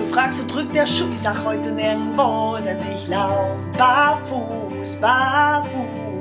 fragst, wo drückt der Schuh? Ich sag heute nirgendwo, denn ich lauf barfuß, barfuß.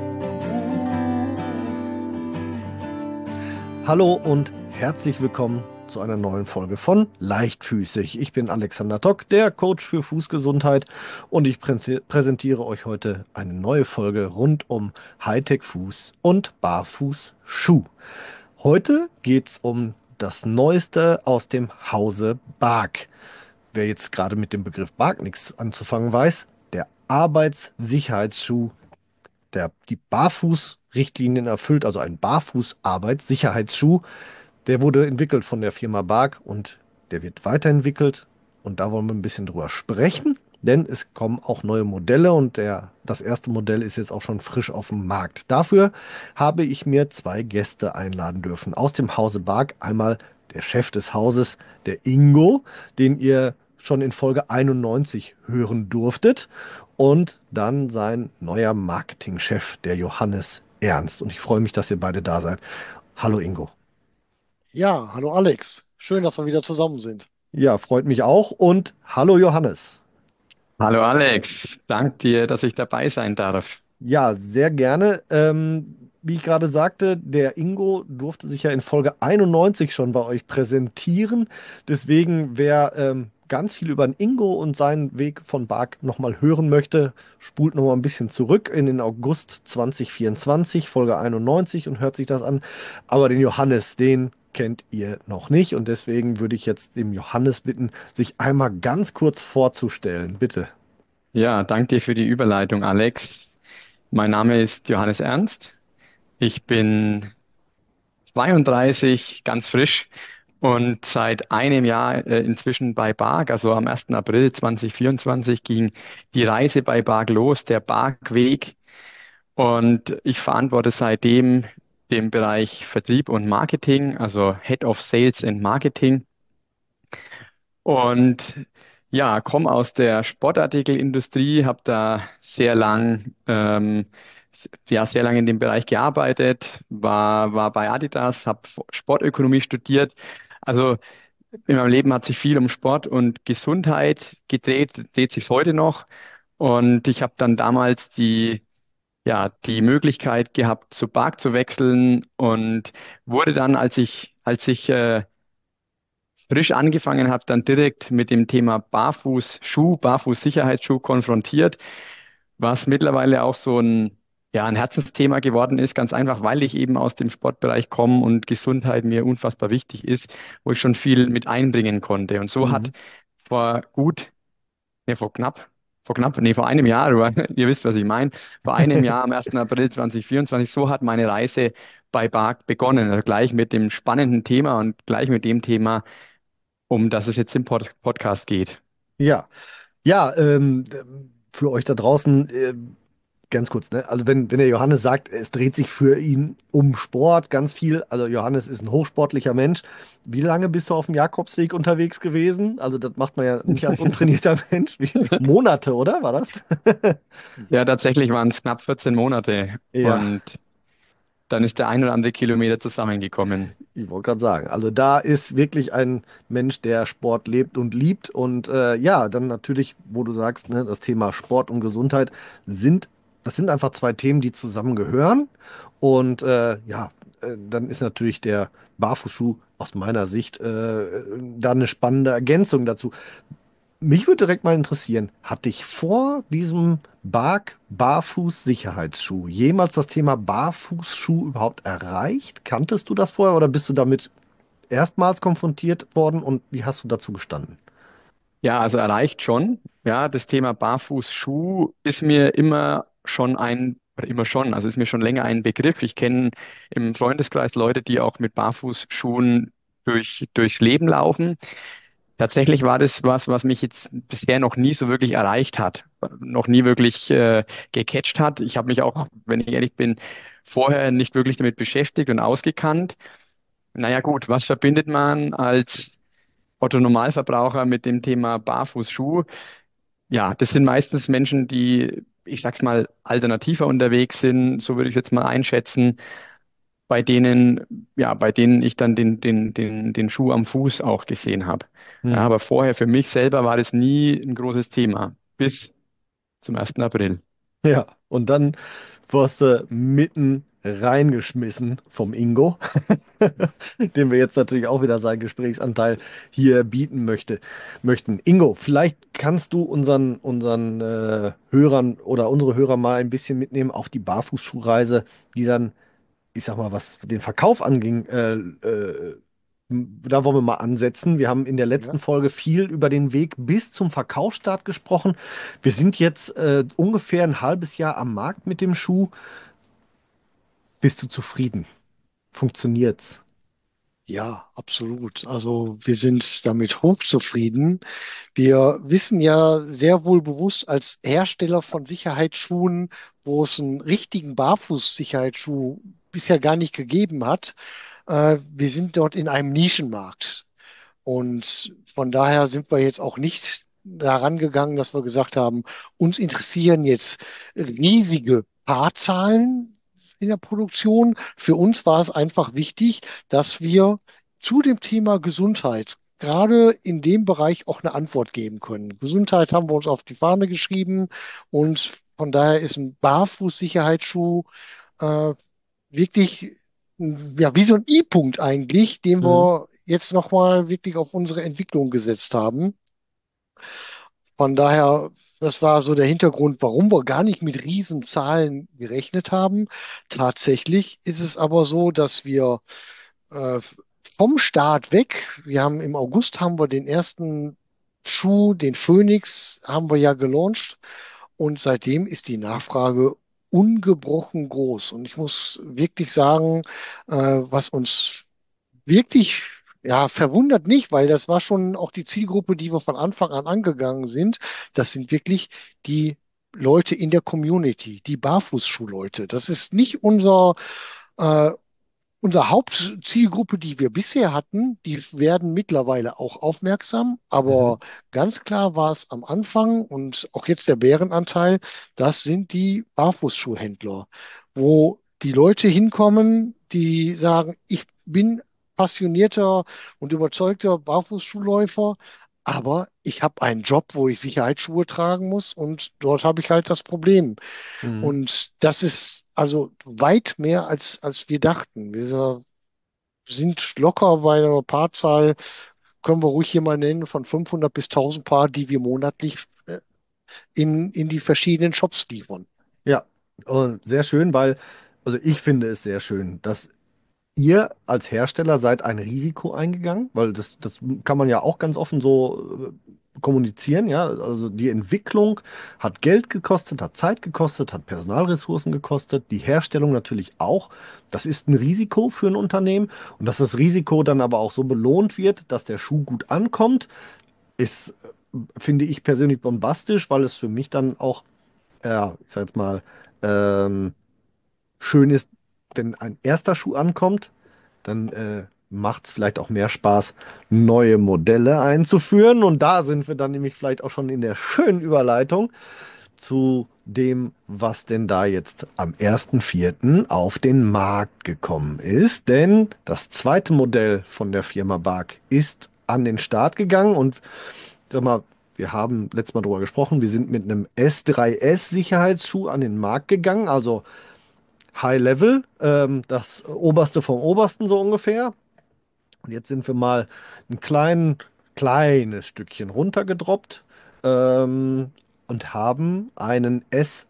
Hallo und herzlich willkommen zu einer neuen Folge von Leichtfüßig. Ich bin Alexander Tock, der Coach für Fußgesundheit, und ich präsentiere euch heute eine neue Folge rund um Hightech-Fuß und Barfußschuh. Heute geht es um das Neueste aus dem Hause Bark. Wer jetzt gerade mit dem Begriff Bark nichts anzufangen weiß, der Arbeitssicherheitsschuh, der die Barfußrichtlinien erfüllt, also ein Barfuß-Arbeitssicherheitsschuh, der wurde entwickelt von der Firma Bark und der wird weiterentwickelt. Und da wollen wir ein bisschen drüber sprechen, denn es kommen auch neue Modelle und das erste Modell ist jetzt auch schon frisch auf dem Markt. Dafür habe ich mir zwei Gäste einladen dürfen aus dem Hause Bark. Einmal der Chef des Hauses, der Ingo, den ihr schon in Folge 91 hören durftet. Und dann sein neuer Marketingchef, der Johannes Ernst. Und ich freue mich, dass ihr beide da seid. Hallo Ingo. Ja, hallo Alex. Schön, dass wir wieder zusammen sind. Ja, freut mich auch. Und hallo Johannes. Hallo Alex, dank dir, dass ich dabei sein darf. Ja, sehr gerne. Wie ich gerade sagte, der Ingo durfte sich ja in Folge 91 schon bei euch präsentieren. Deswegen, wer ganz viel über den Ingo und seinen Weg von Bark nochmal hören möchte, spult nochmal ein bisschen zurück in den August 2024, Folge 91, und hört sich das an. Aber den Johannes, den kennt ihr noch nicht. Und deswegen würde ich jetzt dem Johannes bitten, sich einmal ganz kurz vorzustellen. Bitte. Ja, dank dir für die Überleitung, Alex. Mein Name ist Johannes Ernst. Ich bin 32, ganz frisch und seit einem Jahr inzwischen bei BARC. Also am 1. April 2024 ging die Reise bei BARC los, der BARC-Weg. Und ich verantworte seitdem den Bereich Vertrieb und Marketing, also Head of Sales and Marketing. Und ja, komme aus der Sportartikelindustrie, habe da sehr lang in dem Bereich gearbeitet, war bei Adidas, habe Sportökonomie studiert. Also in meinem Leben hat sich viel um Sport und Gesundheit gedreht, dreht sich heute noch. Und ich habe dann damals die Möglichkeit gehabt, zu Bark zu wechseln und wurde dann, als ich frisch angefangen habe, dann direkt mit dem Thema Barfußschuh, Barfußsicherheitsschuh konfrontiert, was mittlerweile auch ein Herzensthema geworden ist, ganz einfach, weil ich eben aus dem Sportbereich komme und Gesundheit mir unfassbar wichtig ist, wo ich schon viel mit einbringen konnte. Und so hat Mhm. vor gut, ne, vor einem Jahr, aber ihr wisst, was ich meine, vor einem Jahr am 1. April 2024, so hat meine Reise bei BARC begonnen. Also gleich mit dem spannenden Thema und gleich mit dem Thema, um das es jetzt im Podcast geht. Ja, ja, für euch da draußen, ganz kurz, ne? Also wenn der Johannes sagt, es dreht sich für ihn um Sport ganz viel, also Johannes ist ein hochsportlicher Mensch. Wie lange bist du auf dem Jakobsweg unterwegs gewesen? Also das macht man ja nicht als untrainierter Mensch. Monate, oder? War das? Ja, tatsächlich waren es knapp 14 Monate Ja, und dann ist der ein oder andere Kilometer zusammengekommen. ich wollte gerade sagen, also da ist wirklich ein Mensch, der Sport lebt und liebt. Und ja, dann natürlich, wo du sagst, ne, das Thema Sport und Gesundheit das sind einfach zwei Themen, die zusammengehören. Und ja, dann ist natürlich der Barfußschuh aus meiner Sicht da eine spannende Ergänzung dazu. Mich würde direkt mal interessieren, hat dich vor diesem Barfuß-Sicherheitsschuh jemals das Thema Barfußschuh überhaupt erreicht? Kanntest du das vorher oder bist du damit erstmals konfrontiert worden und wie hast du dazu gestanden? Ja, also erreicht schon. Ja, das Thema Barfußschuh ist mir immer schon, also ist mir schon länger ein Begriff. Ich kenne im Freundeskreis Leute, die auch mit Barfußschuhen durchs Leben laufen. Tatsächlich war das was, was mich jetzt bisher noch nie so wirklich erreicht hat, noch nie wirklich gecatcht hat. Ich habe mich auch, wenn ich ehrlich bin, vorher nicht wirklich damit beschäftigt und ausgekannt. Naja gut, was verbindet man als Otto Normalverbraucher mit dem Thema Barfußschuh? Ja, das sind meistens Menschen, die, ich sag's mal, alternativer unterwegs sind, so würde ich es jetzt mal einschätzen. bei denen ich dann den Schuh am Fuß auch gesehen habe. Ja, Hm. aber vorher für mich selber war das nie ein großes Thema, bis zum 1. April. Ja, und dann wirst du mitten reingeschmissen vom Ingo, dem wir jetzt natürlich auch wieder seinen Gesprächsanteil hier bieten möchten. Ingo, vielleicht kannst du unseren Hörern oder unsere Hörer mal ein bisschen mitnehmen auf die Barfußschuhreise, die dann, ich sag mal, was den Verkauf anging, da wollen wir mal ansetzen. Wir haben in der Ja, letzten Folge viel über den Weg bis zum Verkaufsstart gesprochen. Wir sind jetzt ungefähr ein halbes Jahr am Markt mit dem Schuh. Bist du zufrieden? Funktioniert's? ja, absolut. Also wir sind damit hochzufrieden. Wir wissen ja sehr wohl bewusst als Hersteller von Sicherheitsschuhen, wo es einen richtigen Barfuß-Sicherheitsschuh bisher gar nicht gegeben hat, wir sind dort in einem Nischenmarkt. Und von daher sind wir jetzt auch nicht daran gegangen, dass wir gesagt haben, uns interessieren jetzt riesige Paarzahlen in der Produktion. Für uns war es einfach wichtig, dass wir zu dem Thema Gesundheit gerade in dem Bereich auch eine Antwort geben können. Gesundheit haben wir uns auf die Fahne geschrieben und von daher ist ein Barfuß-Sicherheitsschuh äh, wirklich ja, wie so ein I-Punkt eigentlich, den Mhm. wir jetzt nochmal wirklich auf unsere Entwicklung gesetzt haben. Von daher, das war so der Hintergrund, warum wir gar nicht mit Riesenzahlen gerechnet haben. Tatsächlich ist es aber so, dass wir äh, vom Start weg, im August haben wir den ersten Schuh, den Phoenix, haben wir ja gelauncht und seitdem ist die Nachfrage ungebrochen groß. Und ich muss wirklich sagen, was uns wirklich, ja, verwundert nicht, weil das war schon auch die Zielgruppe, die wir von Anfang an angegangen sind. Das sind wirklich die Leute in der Community, die Barfußschuhleute. Das ist nicht äh, unsere Hauptzielgruppe, die wir bisher hatten. Die werden mittlerweile auch aufmerksam, aber Mhm. ganz klar war es am Anfang und auch jetzt der Bärenanteil, das sind die Barfußschuhhändler, wo die Leute hinkommen, die sagen, ich bin passionierter und überzeugter Barfußschuhläufer, aber ich habe einen Job, wo ich Sicherheitsschuhe tragen muss und dort habe ich halt das Problem. Mhm. Und das ist also weit mehr, als wir dachten. Wir sind locker bei einer Paarzahl, können wir ruhig hier mal nennen, von 500 bis 1000 Paar, die wir monatlich in die verschiedenen Shops liefern. Ja, und sehr schön, weil, also ich finde es sehr schön, dass ihr als Hersteller seid ein Risiko eingegangen, weil das kann man ja auch ganz offen so kommunizieren, ja. Also die Entwicklung hat Geld gekostet, hat Zeit gekostet, hat Personalressourcen gekostet, die Herstellung natürlich auch. Das ist ein Risiko für ein Unternehmen und dass das Risiko dann aber auch so belohnt wird, dass der Schuh gut ankommt, ist, finde ich persönlich bombastisch, weil es für mich dann auch, ja, ich sag jetzt mal, ähm, schön ist, wenn ein erster Schuh ankommt, dann macht es vielleicht auch mehr Spaß, neue Modelle einzuführen. Und da sind wir dann nämlich vielleicht auch schon in der schönen Überleitung zu dem, was denn da jetzt am 1.4. auf den Markt gekommen ist. Denn das zweite Modell von der Firma Bark ist an den Start gegangen und sag mal, wir haben letztes Mal drüber gesprochen, wir sind mit einem S3S Sicherheitsschuh an den Markt gegangen, also High Level, das Oberste vom Obersten so ungefähr. Und jetzt sind wir mal ein kleines Stückchen runtergedroppt und haben einen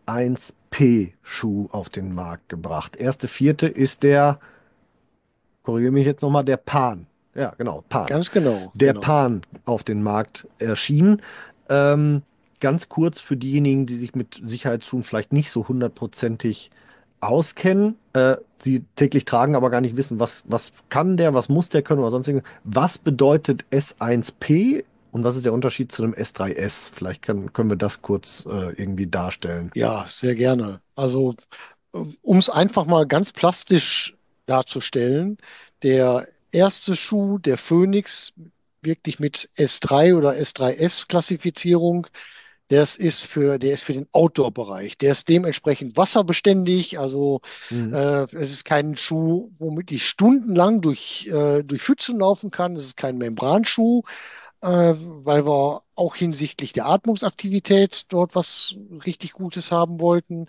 S1P-Schuh auf den Markt gebracht. 1.4. ist der, korrigiere mich jetzt nochmal, der Pan. Ja, genau, Pan. Ganz genau, Der genau. Pan auf den Markt erschienen. Ähm, Ganz kurz für diejenigen, die sich mit Sicherheitsschuhen vielleicht nicht so hundertprozentig auskennen, sie täglich tragen, aber gar nicht wissen, was kann der, was muss der können oder sonst irgendwas. Was bedeutet S1P und was ist der Unterschied zu einem S3S? Vielleicht können wir das kurz irgendwie darstellen. Ja, sehr gerne. Also, um es einfach mal ganz plastisch darzustellen, der erste Schuh, der Phoenix, wirklich mit S3 oder S3S-Klassifizierung, der ist für den Outdoor-Bereich. Der ist dementsprechend wasserbeständig. Also Mhm. es ist kein Schuh, womit ich stundenlang durch Pfützen laufen kann. Es ist kein Membranschuh, weil wir auch hinsichtlich der Atmungsaktivität dort was richtig Gutes haben wollten.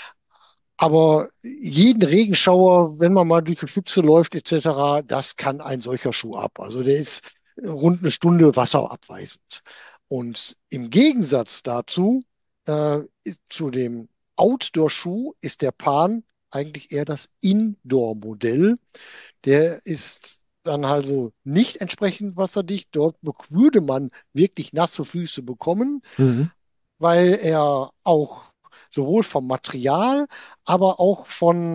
Aber jeden Regenschauer, wenn man mal durch die Pfütze läuft, etc., das kann ein solcher Schuh ab. Also der ist rund eine Stunde wasserabweisend. Und im Gegensatz dazu, äh, zu dem Outdoor-Schuh, ist der Pan eigentlich eher das Indoor-Modell. Der ist dann also nicht entsprechend wasserdicht. Dort würde man wirklich nasse Füße bekommen, Mhm. weil er auch sowohl vom Material, aber auch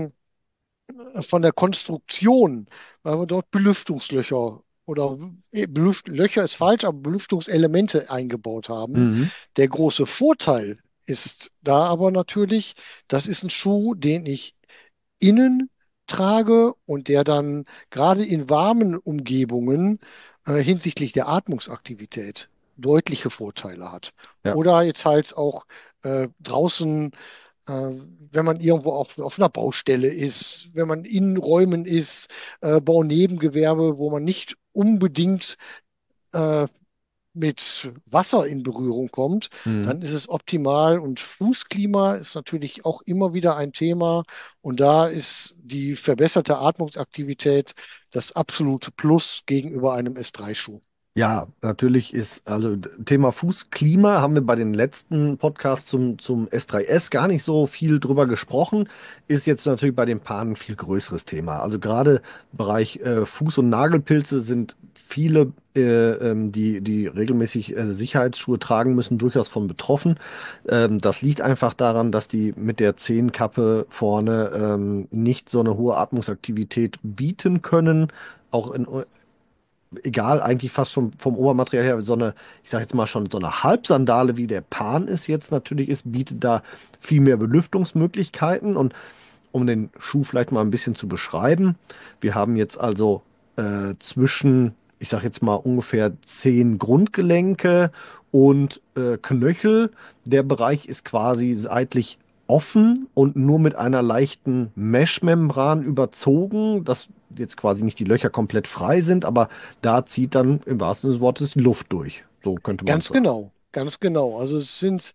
von der Konstruktion, weil wir dort Belüftungslöcher oder Löcher ist falsch, aber Belüftungselemente eingebaut haben. Mhm. Der große Vorteil ist da aber natürlich, das ist ein Schuh, den ich innen trage und der dann gerade in warmen Umgebungen hinsichtlich der Atmungsaktivität deutliche Vorteile hat. Ja. Oder jetzt halt auch draußen, wenn man irgendwo auf einer Baustelle ist, wenn man in Räumen ist, Baunebengewerbe, wo man nicht unbedingt äh, mit Wasser in Berührung kommt, Mhm. dann ist es optimal. Und Fußklima ist natürlich auch immer wieder ein Thema. Und da ist die verbesserte Atmungsaktivität das absolute Plus gegenüber einem S3-Schuh. Ja, natürlich ist, also Thema Fußklima haben wir bei den letzten Podcasts zum S3S gar nicht so viel drüber gesprochen, ist jetzt natürlich bei den Paaren ein viel größeres Thema. Also gerade im Bereich Fuß- und Nagelpilze sind viele, die regelmäßig Sicherheitsschuhe tragen müssen, durchaus von betroffen. Das liegt einfach daran, dass die mit der Zehenkappe vorne nicht so eine hohe Atmungsaktivität bieten können. Auch in egal, eigentlich fast schon vom Obermaterial her, so eine, ich sag jetzt mal schon, so eine Halbsandale, wie der Pan es jetzt natürlich ist, bietet da viel mehr Belüftungsmöglichkeiten. Und um den Schuh vielleicht mal ein bisschen zu beschreiben, wir haben jetzt also zwischen, ich sag jetzt mal ungefähr 10 Grundgelenke und Knöchel. Der Bereich ist quasi seitlich offen und nur mit einer leichten Mesh-Membran überzogen, dass jetzt quasi nicht die Löcher komplett frei sind, aber da zieht dann im wahrsten Sinne des Wortes die Luft durch. So könnte man es Ganz sagen. genau, ganz genau. Also es sind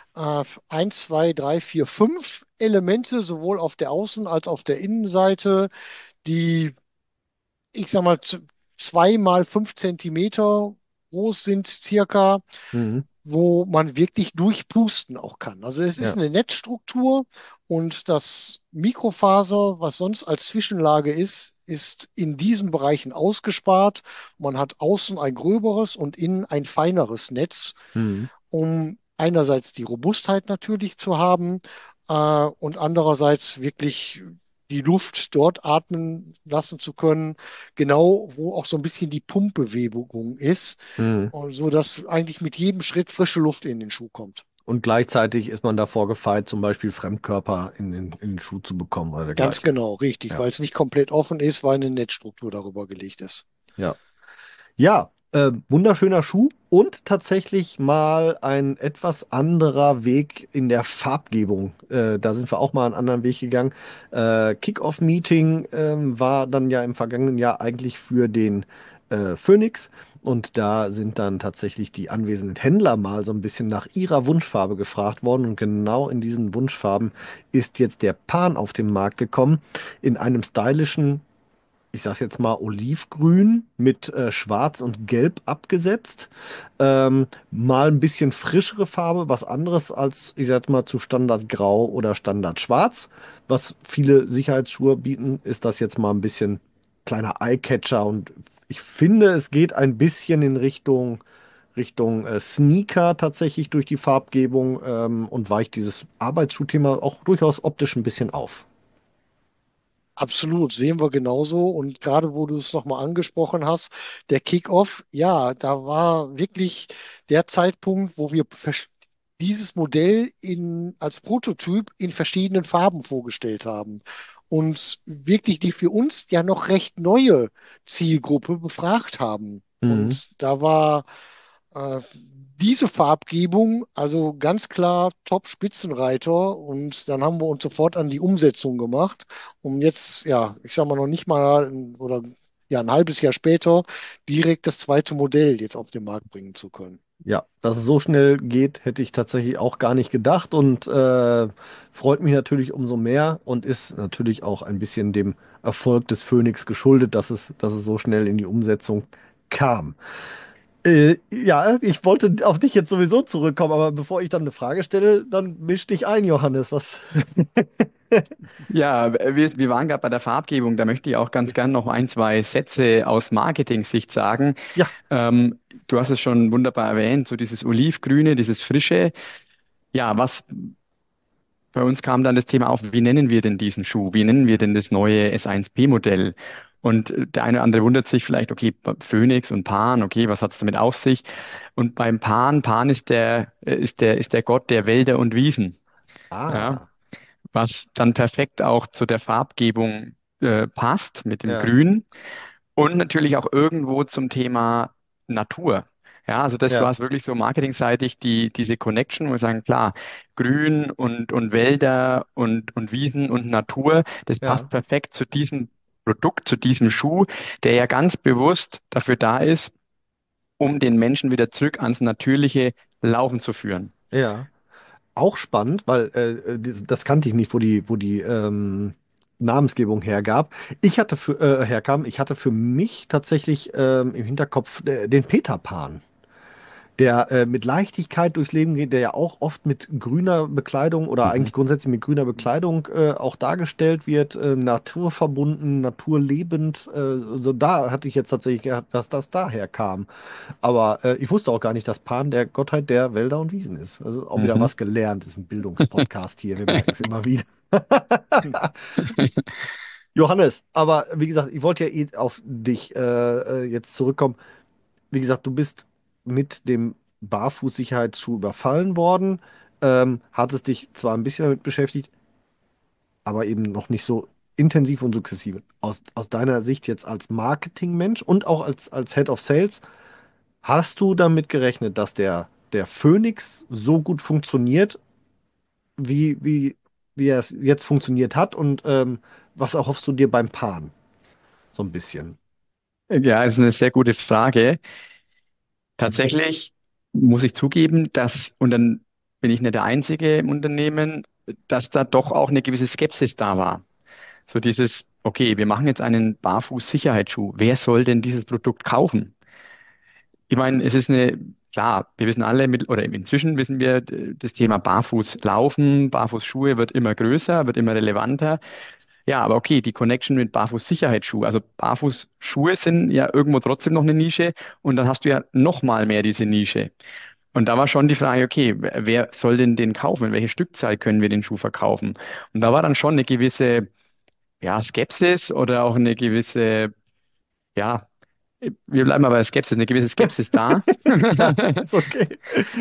5 Elemente, sowohl auf der Außen- als auf der Innenseite, die, ich sag mal, 2 mal 5 Zentimeter groß sind, circa, Mhm. wo man wirklich durchpusten auch kann. Also es ist Ja. eine Netzstruktur und das Mikrofaser, was sonst als Zwischenlage ist, ist in diesen Bereichen ausgespart. Man hat außen ein gröberes und innen ein feineres Netz, Mhm. um einerseits die Robustheit natürlich zu haben und andererseits wirklich die Luft dort atmen lassen zu können, genau wo auch so ein bisschen die Pumpbewegung ist, Mhm. so dass eigentlich mit jedem Schritt frische Luft in den Schuh kommt. Und gleichzeitig ist man davor gefeit, zum Beispiel Fremdkörper in den Schuh zu bekommen oder Ganz dergleichen. genau, richtig, Ja, weil es nicht komplett offen ist, weil eine Netzstruktur darüber gelegt ist. ja. Ja, wunderschöner Schuh und tatsächlich mal ein etwas anderer Weg in der Farbgebung. Da sind wir auch mal einen anderen Weg gegangen. Kick-Off-Meeting war dann ja im vergangenen Jahr eigentlich für den Phoenix. Und da sind dann tatsächlich die anwesenden Händler mal so ein bisschen nach ihrer Wunschfarbe gefragt worden. Und genau in diesen Wunschfarben ist jetzt der Pan auf den Markt gekommen. In einem stylischen, ich sag jetzt mal Olivgrün mit Schwarz und Gelb abgesetzt. Mal ein bisschen frischere Farbe, was anderes als, ich sag jetzt mal, zu Standard Grau oder Standard Schwarz. Was viele Sicherheitsschuhe bieten, ist das jetzt mal ein bisschen kleiner Eyecatcher und ich finde, es geht ein bisschen in Richtung Sneaker tatsächlich durch die Farbgebung und weicht dieses Arbeitsschuhthema auch durchaus optisch ein bisschen auf. Absolut, sehen wir genauso. Und gerade wo du es nochmal angesprochen hast, der Kick-Off, ja, da war wirklich der Zeitpunkt, wo wir dieses Modell als Prototyp in verschiedenen Farben vorgestellt haben und wirklich die für uns ja noch recht neue Zielgruppe befragt haben. Mhm. Und da war Äh, Diese Farbgebung, also ganz klar Top-Spitzenreiter, und dann haben wir uns sofort an die Umsetzung gemacht, um jetzt, ja, ich sag mal noch nicht mal oder ja, ein halbes Jahr später direkt das zweite Modell jetzt auf den Markt bringen zu können. Ja, dass es so schnell geht, hätte ich tatsächlich auch gar nicht gedacht und freut mich natürlich umso mehr und ist natürlich auch ein bisschen dem Erfolg des Phoenix geschuldet, dass es so schnell in die Umsetzung kam. Ja, ich wollte auf dich jetzt sowieso zurückkommen, aber bevor ich dann eine Frage stelle, dann misch dich ein, Johannes. Was? Ja, wir waren gerade bei der Farbgebung. Da möchte ich auch ganz gern noch ein, zwei Sätze aus Marketing-Sicht sagen. Ja. Du hast es schon wunderbar erwähnt, so dieses Olivgrüne, dieses Frische. Ja, was bei uns kam dann das Thema auf, wie nennen wir denn diesen Schuh? Wie nennen wir denn das neue S1P-Modell? Und der eine oder andere wundert sich vielleicht, okay, Phoenix und Pan, okay, was hat es damit auf sich? Und beim Pan ist der Gott der Wälder und Wiesen. Ja, Ah, was dann perfekt auch zu der Farbgebung passt mit dem ja, Grün und natürlich auch irgendwo zum Thema Natur. Ja, also das war ja, es wirklich so marketingseitig, diese Connection, wo wir sagen, klar, Grün und Wälder und Wiesen und Natur, das passt ja, perfekt zu diesem Produkt, zu diesem Schuh, der ja ganz bewusst dafür da ist, um den Menschen wieder zurück ans natürliche Laufen zu führen. ja. Auch spannend, weil das kannte ich nicht, wo die Namensgebung hergab. Herkam. Ich hatte für mich tatsächlich im Hinterkopf den Peter Pan, der mit Leichtigkeit durchs Leben geht, der ja auch oft mit grüner Bekleidung oder Mhm. eigentlich grundsätzlich mit grüner Bekleidung auch dargestellt wird, naturverbunden, naturlebend. So da hatte ich jetzt tatsächlich gedacht, dass das daher kam. Aber ich wusste auch gar nicht, dass Pan der Gottheit der Wälder und Wiesen ist. Also auch wieder Mhm. was gelernt. Das ist ein Bildungspodcast hier, wir merken es immer wieder. Johannes, aber wie gesagt, ich wollte ja auf dich jetzt zurückkommen. Wie gesagt, du bist mit dem Barfußsicherheitsschuh überfallen worden, hattest dich zwar ein bisschen damit beschäftigt, aber eben noch nicht so intensiv und sukzessive. Aus deiner Sicht jetzt als Marketingmensch und auch als Head of Sales, hast du damit gerechnet, dass der Phoenix so gut funktioniert, wie, wie, wie er es jetzt funktioniert hat? Und was erhoffst du dir beim Pan? So ein bisschen. Ja, ist eine sehr gute Frage. Tatsächlich muss ich zugeben, und dann bin ich nicht der Einzige im Unternehmen, dass da doch auch eine gewisse Skepsis da war. So dieses, okay, wir machen jetzt einen Barfuß-Sicherheitsschuh. Wer soll denn dieses Produkt kaufen? Ich meine, klar, wir wissen alle, oder inzwischen wissen wir, das Thema Barfußlaufen, Barfußschuhe wird immer größer, wird immer relevanter. Ja, aber okay, die Connection mit Barfuß-Sicherheitsschuh. Also Barfußschuhe sind ja irgendwo trotzdem noch eine Nische und dann hast du ja noch mal mehr diese Nische. Und da war schon die Frage, okay, wer soll denn den kaufen? In welche Stückzahl können wir den Schuh verkaufen? Und da war dann schon eine gewisse, ja, Skepsis oder auch eine gewisse, ja, wir bleiben mal bei der Skepsis, eine gewisse Skepsis da. Ja, ist okay.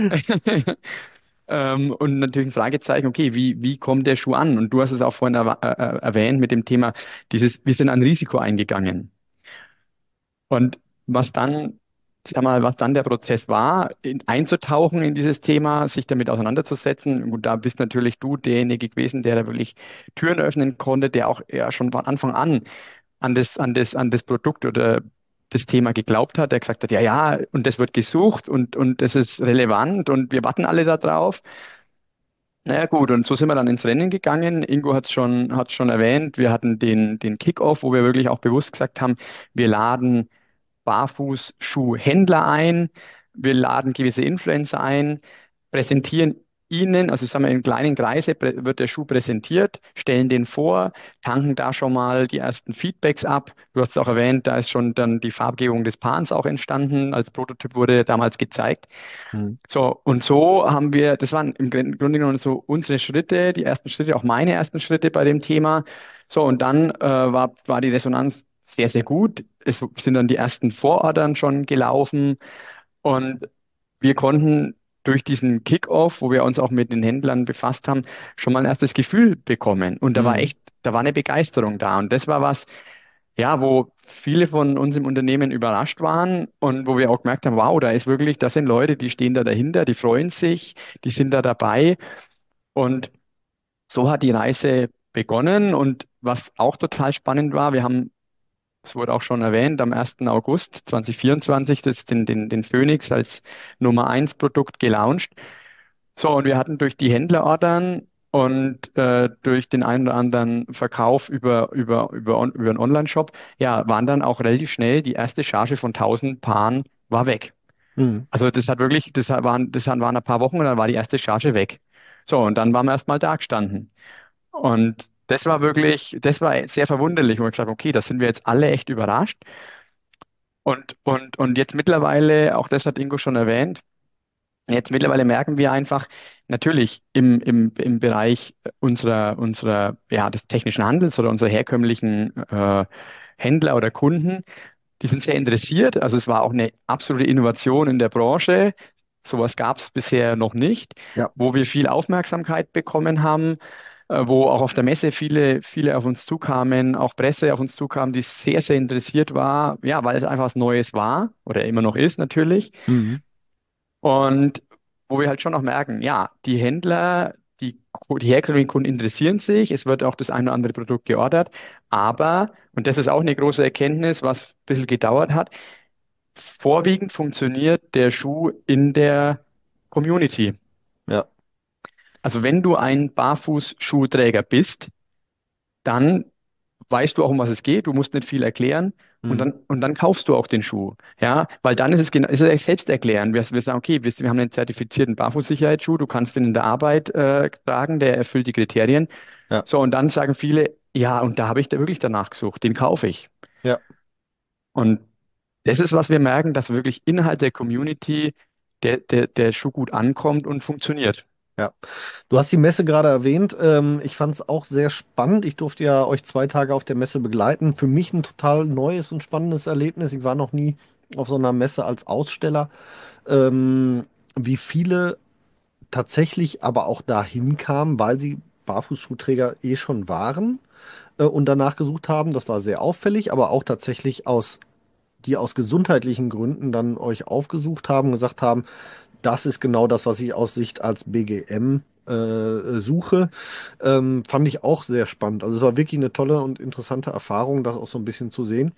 Und natürlich ein Fragezeichen, okay, wie kommt der Schuh an? Und du hast es auch vorhin erwähnt mit dem Thema, wir sind ein Risiko eingegangen. Und was dann, ich sag mal, was dann der Prozess war, einzutauchen in dieses Thema, sich damit auseinanderzusetzen. Und da bist natürlich du derjenige gewesen, der da wirklich Türen öffnen konnte, der auch ja schon von Anfang an an das Produkt oder das Thema geglaubt hat, der gesagt hat, ja, ja, und das wird gesucht und das ist relevant und wir warten alle da drauf. Naja, gut, und so sind wir dann ins Rennen gegangen. Ingo hat schon erwähnt, wir hatten den Kick-Off, wo wir wirklich auch bewusst gesagt haben, wir laden Barfußschuhhändler ein, wir laden gewisse Influencer ein, präsentieren ihnen, also sagen wir in kleinen Kreise wird der Schuh präsentiert, stellen den vor, tanken da schon mal die ersten Feedbacks ab. Du hast es auch erwähnt, da ist schon dann die Farbgebung des Pans auch entstanden, als Prototyp wurde damals gezeigt. Hm. So, und so haben wir, das waren im Grunde genommen so unsere Schritte, die ersten Schritte, auch meine ersten Schritte bei dem Thema. So, und dann war die Resonanz sehr, sehr gut. Es sind dann die ersten Vorordern schon gelaufen und wir konnten durch diesen Kick-Off, wo wir uns auch mit den Händlern befasst haben, schon mal ein erstes Gefühl bekommen. Und Hm. da war eine Begeisterung da. Und das war was, ja, wo viele von uns im Unternehmen überrascht waren und wo wir auch gemerkt haben, wow, da ist wirklich, das sind Leute, die stehen da dahinter, die freuen sich, die sind da dabei. Und so hat die Reise begonnen. Und was auch total spannend war, wir haben, es wurde auch schon erwähnt, am 1. August 2024 den Phoenix als Nummer 1 Produkt gelauncht. So, und wir hatten durch die Händlerordern und durch den einen oder anderen Verkauf über einen Online-Shop, ja, waren dann auch relativ schnell die erste Charge von 1.000 Paaren war weg. Mhm. Also das waren ein paar Wochen und dann war die erste Charge weg. So, und dann waren wir erstmal da gestanden. Und das war sehr verwunderlich, wo ich gesagt habe, okay, das sind wir jetzt alle echt überrascht. Und jetzt mittlerweile, auch das hat Ingo schon erwähnt, jetzt mittlerweile merken wir einfach, natürlich im Bereich ja, des technischen Handels oder unserer herkömmlichen Händler oder Kunden, die sind sehr interessiert. Also es war auch eine absolute Innovation in der Branche. Sowas gab es bisher noch nicht, Ja. wo wir viel Aufmerksamkeit bekommen haben, wo auch auf der Messe viele auf uns zukamen, auch Presse auf uns zukam, die sehr, sehr interessiert war, ja, weil es einfach was Neues war oder immer noch ist natürlich. Mhm. Und wo wir halt schon auch merken, ja, die Händler, die herkömmlichen Kunden interessieren sich, es wird auch das eine oder andere Produkt geordert, aber, und das ist auch eine große Erkenntnis, was ein bisschen gedauert hat, vorwiegend funktioniert der Schuh in der Community. Ja. Also wenn du ein Barfußschuhträger bist, dann weißt du auch, um was es geht, du musst nicht viel erklären Mhm. und dann kaufst du auch den Schuh. Ja, weil dann ist es echt selbsterklärend. Wir sagen, okay, wir haben einen zertifizierten Barfußsicherheitsschuh, du kannst den in der Arbeit tragen, der erfüllt die Kriterien. Ja. So, und dann sagen viele, ja, und da habe ich da wirklich danach gesucht, den kaufe ich. Ja. Und das ist, was wir merken, dass wirklich innerhalb der Community der Schuh gut ankommt und funktioniert. Ja. Du hast die Messe gerade erwähnt. Ich fand es auch sehr spannend. Ich durfte ja euch 2 Tage auf der Messe begleiten. Für mich ein total neues und spannendes Erlebnis. Ich war noch nie auf so einer Messe als Aussteller. Wie viele tatsächlich aber auch dahin kamen, weil sie Barfußschuhträger eh schon waren und danach gesucht haben. Das war sehr auffällig, aber auch tatsächlich die aus gesundheitlichen Gründen dann euch aufgesucht haben, gesagt haben, das ist genau das, was ich aus Sicht als BGM suche. Fand ich auch sehr spannend. Also es war wirklich eine tolle und interessante Erfahrung, das auch so ein bisschen zu sehen.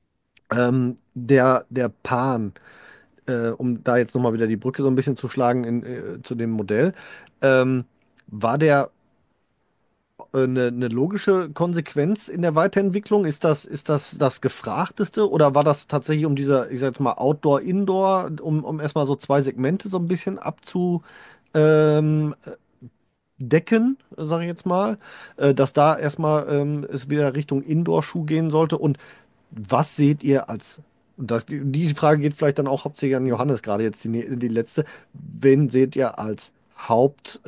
Der Pan, um da jetzt nochmal wieder die Brücke so ein bisschen zu schlagen zu dem Modell, ähm, war der eine logische Konsequenz in der Weiterentwicklung? Ist das das Gefragteste oder war das tatsächlich um dieser, ich sag jetzt mal, Outdoor-Indoor, um erstmal so zwei Segmente so ein bisschen ähm, decken, sage ich jetzt mal, dass da erstmal es wieder Richtung Indoor-Schuh gehen sollte? Und was seht ihr als, und die Frage geht vielleicht dann auch hauptsächlich an Johannes, gerade jetzt die letzte, wen seht ihr als Haupt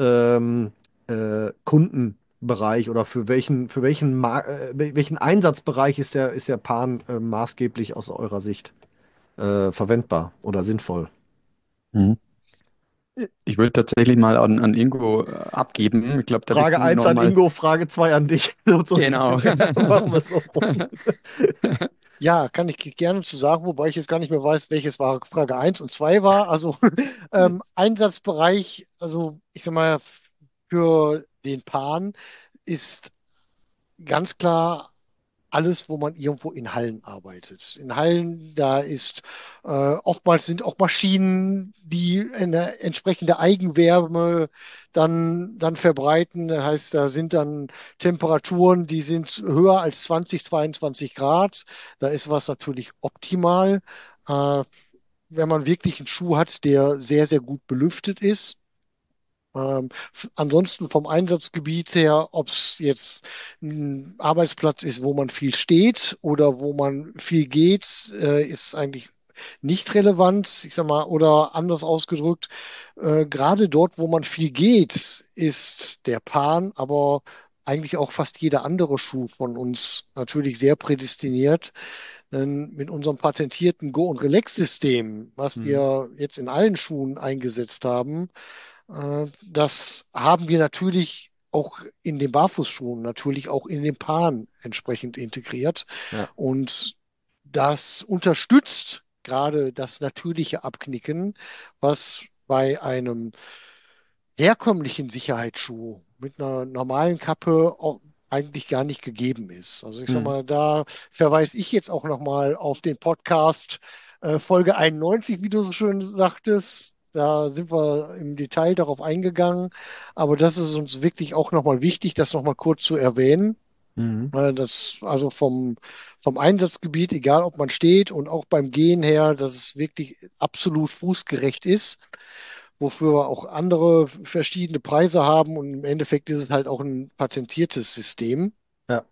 Kundenbereich oder welchen Einsatzbereich ist der Pan maßgeblich aus eurer Sicht verwendbar oder sinnvoll? Mhm. Ich würde tatsächlich mal an Ingo abgeben. Ich glaube, da bist Frage du eins an nochmal. Ingo, Frage 2 an dich. Genau. Machen wir es so. Ja, kann ich gerne zu sagen, wobei ich jetzt gar nicht mehr weiß, welches war Frage eins und 2 war. Also Einsatzbereich, also ich sag mal, für den Pan ist ganz klar alles, wo man irgendwo in Hallen arbeitet. In Hallen, da ist oftmals sind auch Maschinen, die eine entsprechende Eigenwärme dann verbreiten. Das heißt, da sind dann Temperaturen, die sind höher als 20, 22 Grad. Da ist was natürlich optimal. Äh, Wenn man wirklich einen Schuh hat, der sehr, sehr gut belüftet ist. Ansonsten vom Einsatzgebiet her, ob es jetzt ein Arbeitsplatz ist, wo man viel steht oder wo man viel geht, ist eigentlich nicht relevant. Ich sag mal, oder anders ausgedrückt, gerade dort, wo man viel geht, ist der Pan, aber eigentlich auch fast jeder andere Schuh von uns natürlich sehr prädestiniert. Denn mit unserem patentierten Go- und Relax-System, was Mhm. wir jetzt in allen Schuhen eingesetzt haben, das haben wir natürlich auch in den Barfußschuhen, natürlich auch in den Paaren entsprechend integriert. Ja. Und das unterstützt gerade das natürliche Abknicken, was bei einem herkömmlichen Sicherheitsschuh mit einer normalen Kappe auch eigentlich gar nicht gegeben ist. Also ich sag Mhm. mal, da verweise ich jetzt auch nochmal auf den Podcast Folge 91, wie du so schön sagtest. Da sind wir im Detail darauf eingegangen. Aber das ist uns wirklich auch nochmal wichtig, das nochmal kurz zu erwähnen. Mhm. Das, also vom Einsatzgebiet, egal ob man steht und auch beim Gehen her, dass es wirklich absolut fußgerecht ist, wofür wir auch andere verschiedene Preise haben. Und im Endeffekt ist es halt auch ein patentiertes System. Ja.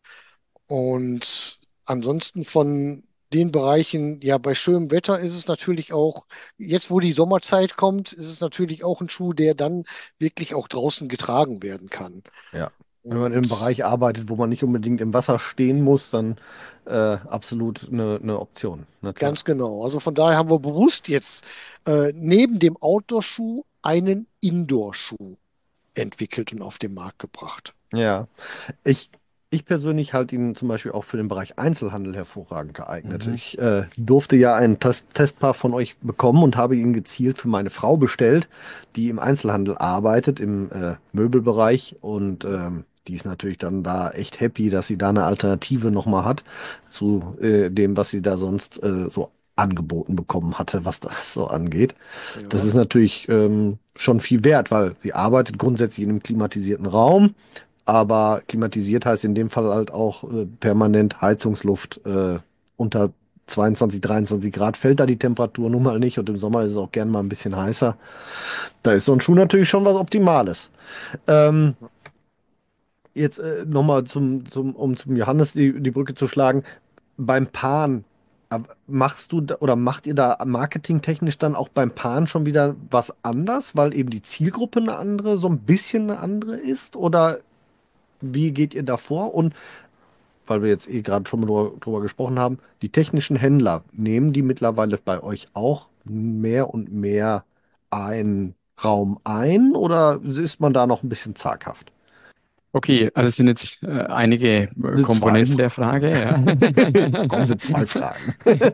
Und ansonsten von den Bereichen, ja, bei schönem Wetter ist es natürlich auch, jetzt wo die Sommerzeit kommt, ist es natürlich auch ein Schuh, der dann wirklich auch draußen getragen werden kann. Ja. Wenn man im Und Bereich arbeitet, wo man nicht unbedingt im Wasser stehen muss, dann absolut eine Option. Na klar. ganz genau. Also von daher haben wir bewusst jetzt neben dem Outdoor-Schuh einen Indoor-Schuh entwickelt und auf den Markt gebracht. Ja. Ich, ich persönlich halte ihn zum Beispiel auch für den Bereich Einzelhandel hervorragend geeignet. Mhm. Ich durfte ja ein Testpaar von euch bekommen und habe ihn gezielt für meine Frau bestellt, die im Einzelhandel arbeitet, im Möbelbereich. Und die ist natürlich dann da echt happy, dass sie da eine Alternative nochmal hat zu dem, was sie da sonst so angeboten bekommen hatte, was das so angeht. Das Ja, ist natürlich schon viel wert, weil sie arbeitet grundsätzlich in einem klimatisierten Raum. Aber klimatisiert heißt in dem Fall halt auch permanent Heizungsluft unter 22, 23 Grad fällt da die Temperatur nun mal nicht und im Sommer ist es auch gern mal ein bisschen heißer. Da ist so ein Schuh natürlich schon was Optimales. Ähm, jetzt nochmal um zum Johannes die Brücke zu schlagen. Beim Paaren, machst du da, oder macht ihr da marketingtechnisch dann auch beim Paaren schon wieder was anders, weil eben die Zielgruppe eine andere, so ein bisschen eine andere ist? Oder wie geht ihr da vor? Und weil wir jetzt eh gerade schon mal drüber gesprochen haben, die technischen Händler, nehmen die mittlerweile bei euch auch mehr und mehr einen Raum ein oder ist man da noch ein bisschen zaghaft? Okay, also es sind jetzt einige Sind zwei Komponenten der Fragen. Frage. Ja. Warum sind zwei Fragen?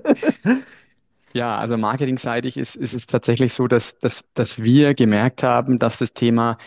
Ja, also marketingseitig ist es tatsächlich so, dass wir gemerkt haben, dass das Thema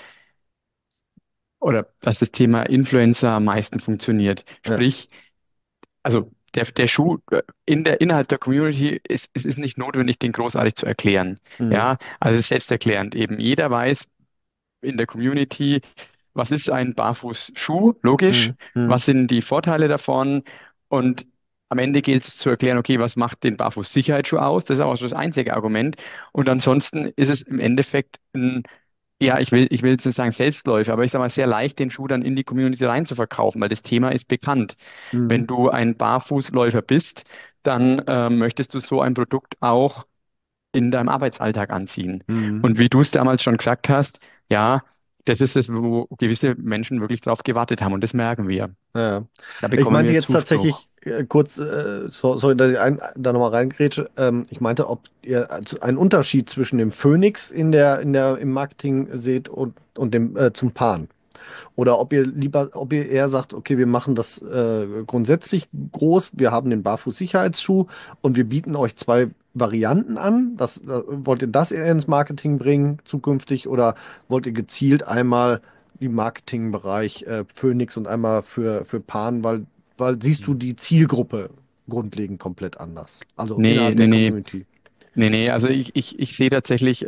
oder dass das Thema Influencer am meisten funktioniert. Ja. Sprich, also der Schuh innerhalb der Community es ist nicht notwendig, den großartig zu erklären. Mhm. Ja, also es ist selbsterklärend eben. Jeder weiß in der Community, was ist ein Barfußschuh? Logisch. Mhm. Mhm. Was sind die Vorteile davon? Und am Ende gilt es zu erklären, okay, was macht den Barfuß-Sicherheitsschuh aus? Das ist auch so das einzige Argument. Und ansonsten ist es im Endeffekt ein, ja, ich will jetzt nicht sagen Selbstläufer, aber ich sage mal sehr leicht, den Schuh dann in die Community rein zu verkaufen, weil das Thema ist bekannt. Mhm. Wenn du ein Barfußläufer bist, dann möchtest du so ein Produkt auch in deinem Arbeitsalltag anziehen. Mhm. Und wie du es damals schon gesagt hast, ja, das ist es, wo gewisse Menschen wirklich drauf gewartet haben und das merken wir. Ja. Da Ich bekommen meinte wir jetzt Zuspruch. tatsächlich kurz, sorry, dass ich da nochmal reingrätsche. Ich meinte, ob ihr einen Unterschied zwischen dem Phoenix im Marketing seht und dem zum Pan. Oder ob ihr eher sagt, okay, wir machen das grundsätzlich groß, wir haben den Barfuß-Sicherheitsschuh und wir bieten euch zwei Varianten an. Wollt ihr das eher ins Marketing bringen zukünftig oder wollt ihr gezielt einmal im Marketingbereich Phoenix und einmal für Pan, weil siehst du die Zielgruppe grundlegend komplett anders. Also Nee, innerhalb der nee, nee, Community. nee. Also ich sehe tatsächlich,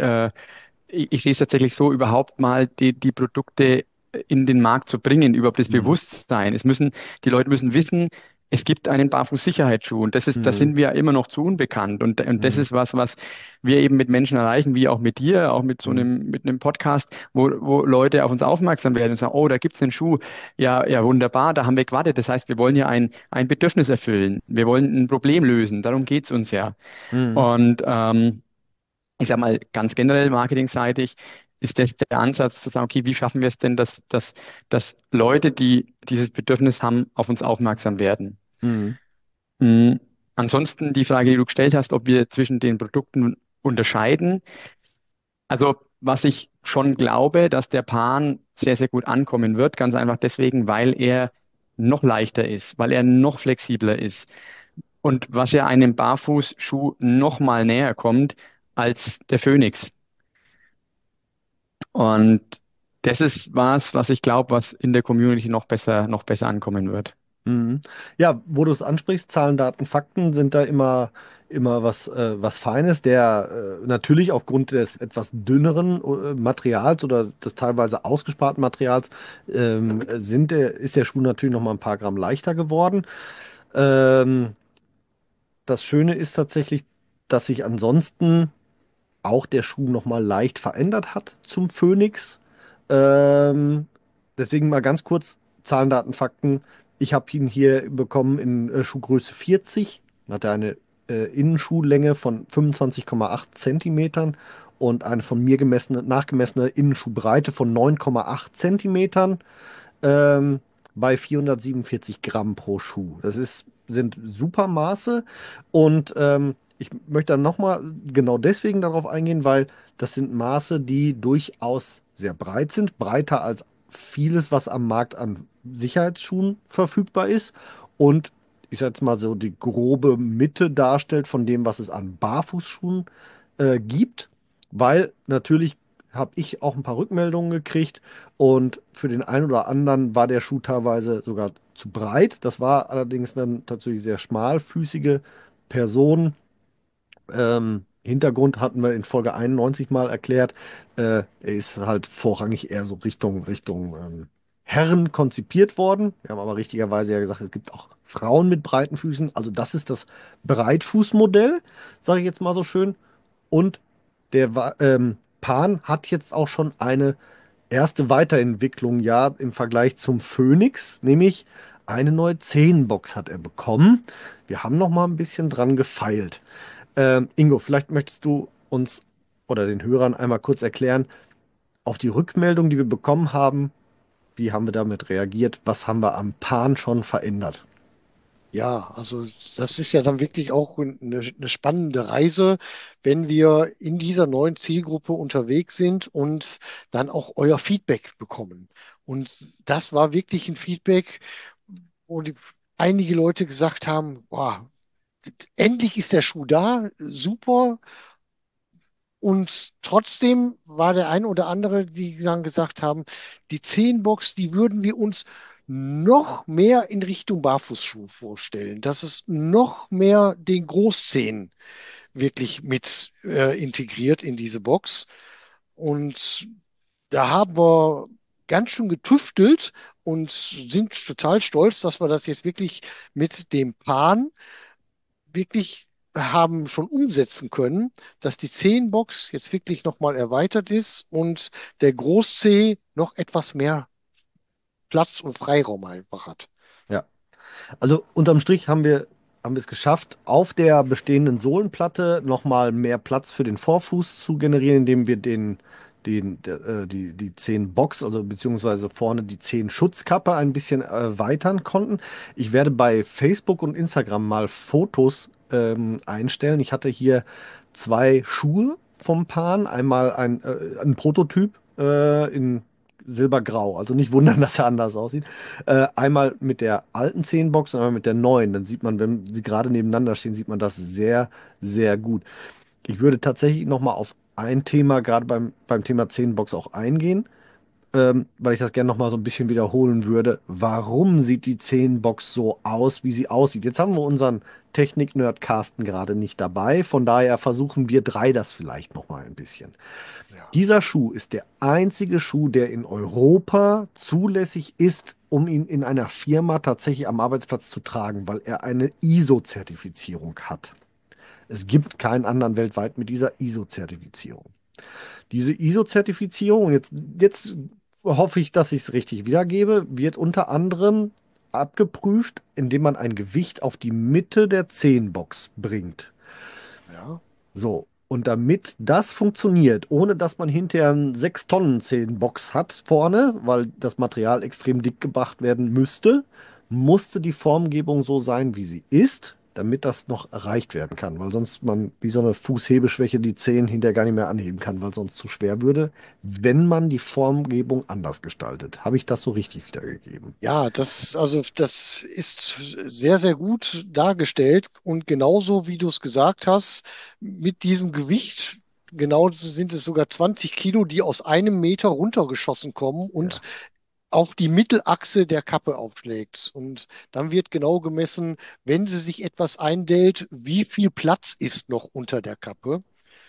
ich sehe es tatsächlich so, überhaupt mal die Produkte in den Markt zu bringen, überhaupt das Mhm. Bewusstsein. Die Leute müssen wissen, es gibt einen Barfuß-Sicherheitsschuh und das Mhm. sind wir immer noch zu unbekannt. Und das Mhm. ist was wir eben mit Menschen erreichen, wie auch mit dir, auch Mhm. mit einem Podcast, wo Leute auf uns aufmerksam werden und sagen, oh, da gibt's einen Schuh. Ja, ja, wunderbar, da haben wir gewartet. Das heißt, wir wollen ja ein Bedürfnis erfüllen. Wir wollen ein Problem lösen. Darum geht's uns ja. Mhm. Und ich sage mal, ganz generell marketingseitig ist das der Ansatz zu sagen, okay, wie schaffen wir es denn, dass Leute, die dieses Bedürfnis haben, auf uns aufmerksam werden? Mhm. Mm, Ansonsten die Frage, die du gestellt hast, ob wir zwischen den Produkten unterscheiden. Also was ich schon glaube, dass der Pan sehr, sehr gut ankommen wird. Ganz einfach deswegen, weil er noch leichter ist, weil er noch flexibler ist. Und was ja einem Barfußschuh noch mal näher kommt als der Phoenix. Und das ist was ich glaube, was in der Community noch besser ankommen wird. Mhm. Ja, wo du es ansprichst, Zahlen, Daten, Fakten sind da immer was Feines, der natürlich aufgrund des etwas dünneren Materials oder des teilweise ausgesparten Materials ist der Schuh natürlich noch mal ein paar Gramm leichter geworden. Ähm, Das Schöne ist tatsächlich, dass sich ansonsten auch der Schuh noch mal leicht verändert hat zum Phoenix. Ähm, Deswegen mal ganz kurz Zahlen, Daten, Fakten. Ich habe ihn hier bekommen in Schuhgröße 40. Hat er eine Innenschuhlänge von 25,8 Zentimetern und eine von mir nachgemessene Innenschuhbreite von 9,8 Zentimetern ähm, bei 447 Gramm pro Schuh. Sind super Maße und ich möchte dann nochmal genau deswegen darauf eingehen, weil das sind Maße, die durchaus sehr breit sind, breiter als vieles, was am Markt an Sicherheitsschuhen verfügbar ist und ich sag jetzt mal so die grobe Mitte darstellt von dem, was es an Barfußschuhen gibt, weil natürlich habe ich auch ein paar Rückmeldungen gekriegt und für den einen oder anderen war der Schuh teilweise sogar zu breit. Das war allerdings dann tatsächlich sehr schmalfüßige Personen. Hintergrund hatten wir in Folge 91 mal erklärt. Er ist halt vorrangig eher so Richtung Herren konzipiert worden. Wir haben aber richtigerweise ja gesagt, es gibt auch Frauen mit breiten Füßen. Also das ist das Breitfußmodell, sage ich jetzt mal so schön. Und Pan hat jetzt auch schon eine erste Weiterentwicklung ja im Vergleich zum Phoenix, nämlich eine neue Zehenbox hat er bekommen. Wir haben noch mal ein bisschen dran gefeilt. Ingo, vielleicht möchtest du uns oder den Hörern einmal kurz erklären, auf die Rückmeldung, die wir bekommen haben, wie haben wir damit reagiert, was haben wir am Pan schon verändert? Ja, also das ist ja dann wirklich auch eine spannende Reise, wenn wir in dieser neuen Zielgruppe unterwegs sind und dann auch euer Feedback bekommen. Und das war wirklich ein Feedback, wo einige Leute gesagt haben, boah, endlich ist der Schuh da, super. Und trotzdem war der ein oder andere, die dann gesagt haben, die 10 Box, die würden wir uns noch mehr in Richtung Barfußschuh vorstellen, dass es noch mehr den Großzehen wirklich mit integriert in diese Box. Und da haben wir ganz schön getüftelt und sind total stolz, dass wir das jetzt wirklich mit dem Pan wirklich haben schon umsetzen können, dass die 10 Box jetzt wirklich nochmal erweitert ist und der Groß-C noch etwas mehr Platz und Freiraum einfach hat. Ja. Also unterm Strich haben wir es geschafft, auf der bestehenden Sohlenplatte nochmal mehr Platz für den Vorfuß zu generieren, indem wir die 10 Box, also beziehungsweise vorne die 10 Schutzkappe ein bisschen erweitern konnten. Ich werde bei Facebook und Instagram mal Fotos einstellen. Ich hatte hier zwei Schuhe vom Pan, einmal ein Prototyp in Silbergrau. Also nicht wundern, dass er anders aussieht. Einmal mit der alten 10 Box und einmal mit der neuen. Dann sieht man, wenn sie gerade nebeneinander stehen, sieht man das sehr, sehr gut. Ich würde tatsächlich nochmal auf ein Thema, gerade beim Thema 10 Box auch eingehen, weil ich das gerne nochmal so ein bisschen wiederholen würde. Warum sieht die 10 Box so aus, wie sie aussieht? Jetzt haben wir unseren Technik-Nerd Carsten gerade nicht dabei. Von daher versuchen wir drei das vielleicht nochmal ein bisschen. Ja. Dieser Schuh ist der einzige Schuh, der in Europa zulässig ist, um ihn in einer Firma tatsächlich am Arbeitsplatz zu tragen, weil er eine ISO-Zertifizierung hat. Es gibt keinen anderen weltweit mit dieser ISO-Zertifizierung. Diese ISO-Zertifizierung, jetzt hoffe ich, dass ich es richtig wiedergebe, wird unter anderem abgeprüft, indem man ein Gewicht auf die Mitte der 10 Box bringt. Ja. So, und damit das funktioniert, ohne dass man hinterher einen 6 Tonnen 10 Box hat vorne, weil das Material extrem dick gemacht werden müsste, musste die Formgebung so sein, wie sie ist. damit das noch erreicht werden kann, weil sonst man wie so eine Fußhebeschwäche die Zehen hinterher gar nicht mehr anheben kann, weil sonst zu schwer würde, wenn man die Formgebung anders gestaltet. Habe ich das so richtig wiedergegeben? Ja, das ist sehr, sehr gut dargestellt und genauso wie du es gesagt hast, mit diesem Gewicht, genau sind es sogar 20 Kilo, die aus einem Meter runtergeschossen kommen und Ja. auf die Mittelachse der Kappe aufschlägt. Und dann wird genau gemessen, wenn sie sich etwas eindellt, wie viel Platz ist noch unter der Kappe.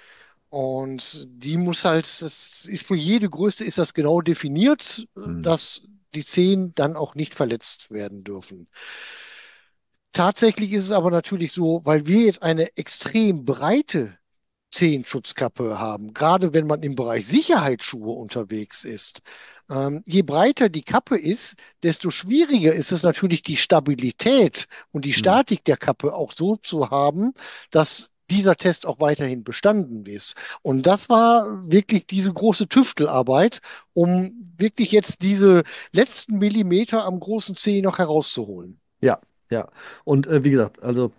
Und die muss halt, das ist für jede Größe ist das genau definiert, Hm. dass die Zehen dann auch nicht verletzt werden dürfen. Tatsächlich ist es aber natürlich so, weil wir jetzt eine extrem breite Zehenschutzkappe haben, gerade wenn man im Bereich Sicherheitsschuhe unterwegs ist. Je breiter die Kappe ist, desto schwieriger ist es natürlich, die Stabilität und die Hm. Statik der Kappe auch so zu haben, dass dieser Test auch weiterhin bestanden ist. Und das war wirklich diese große Tüftelarbeit, um wirklich jetzt diese letzten Millimeter am großen Zeh noch herauszuholen. Ja, ja. Und wie gesagt, also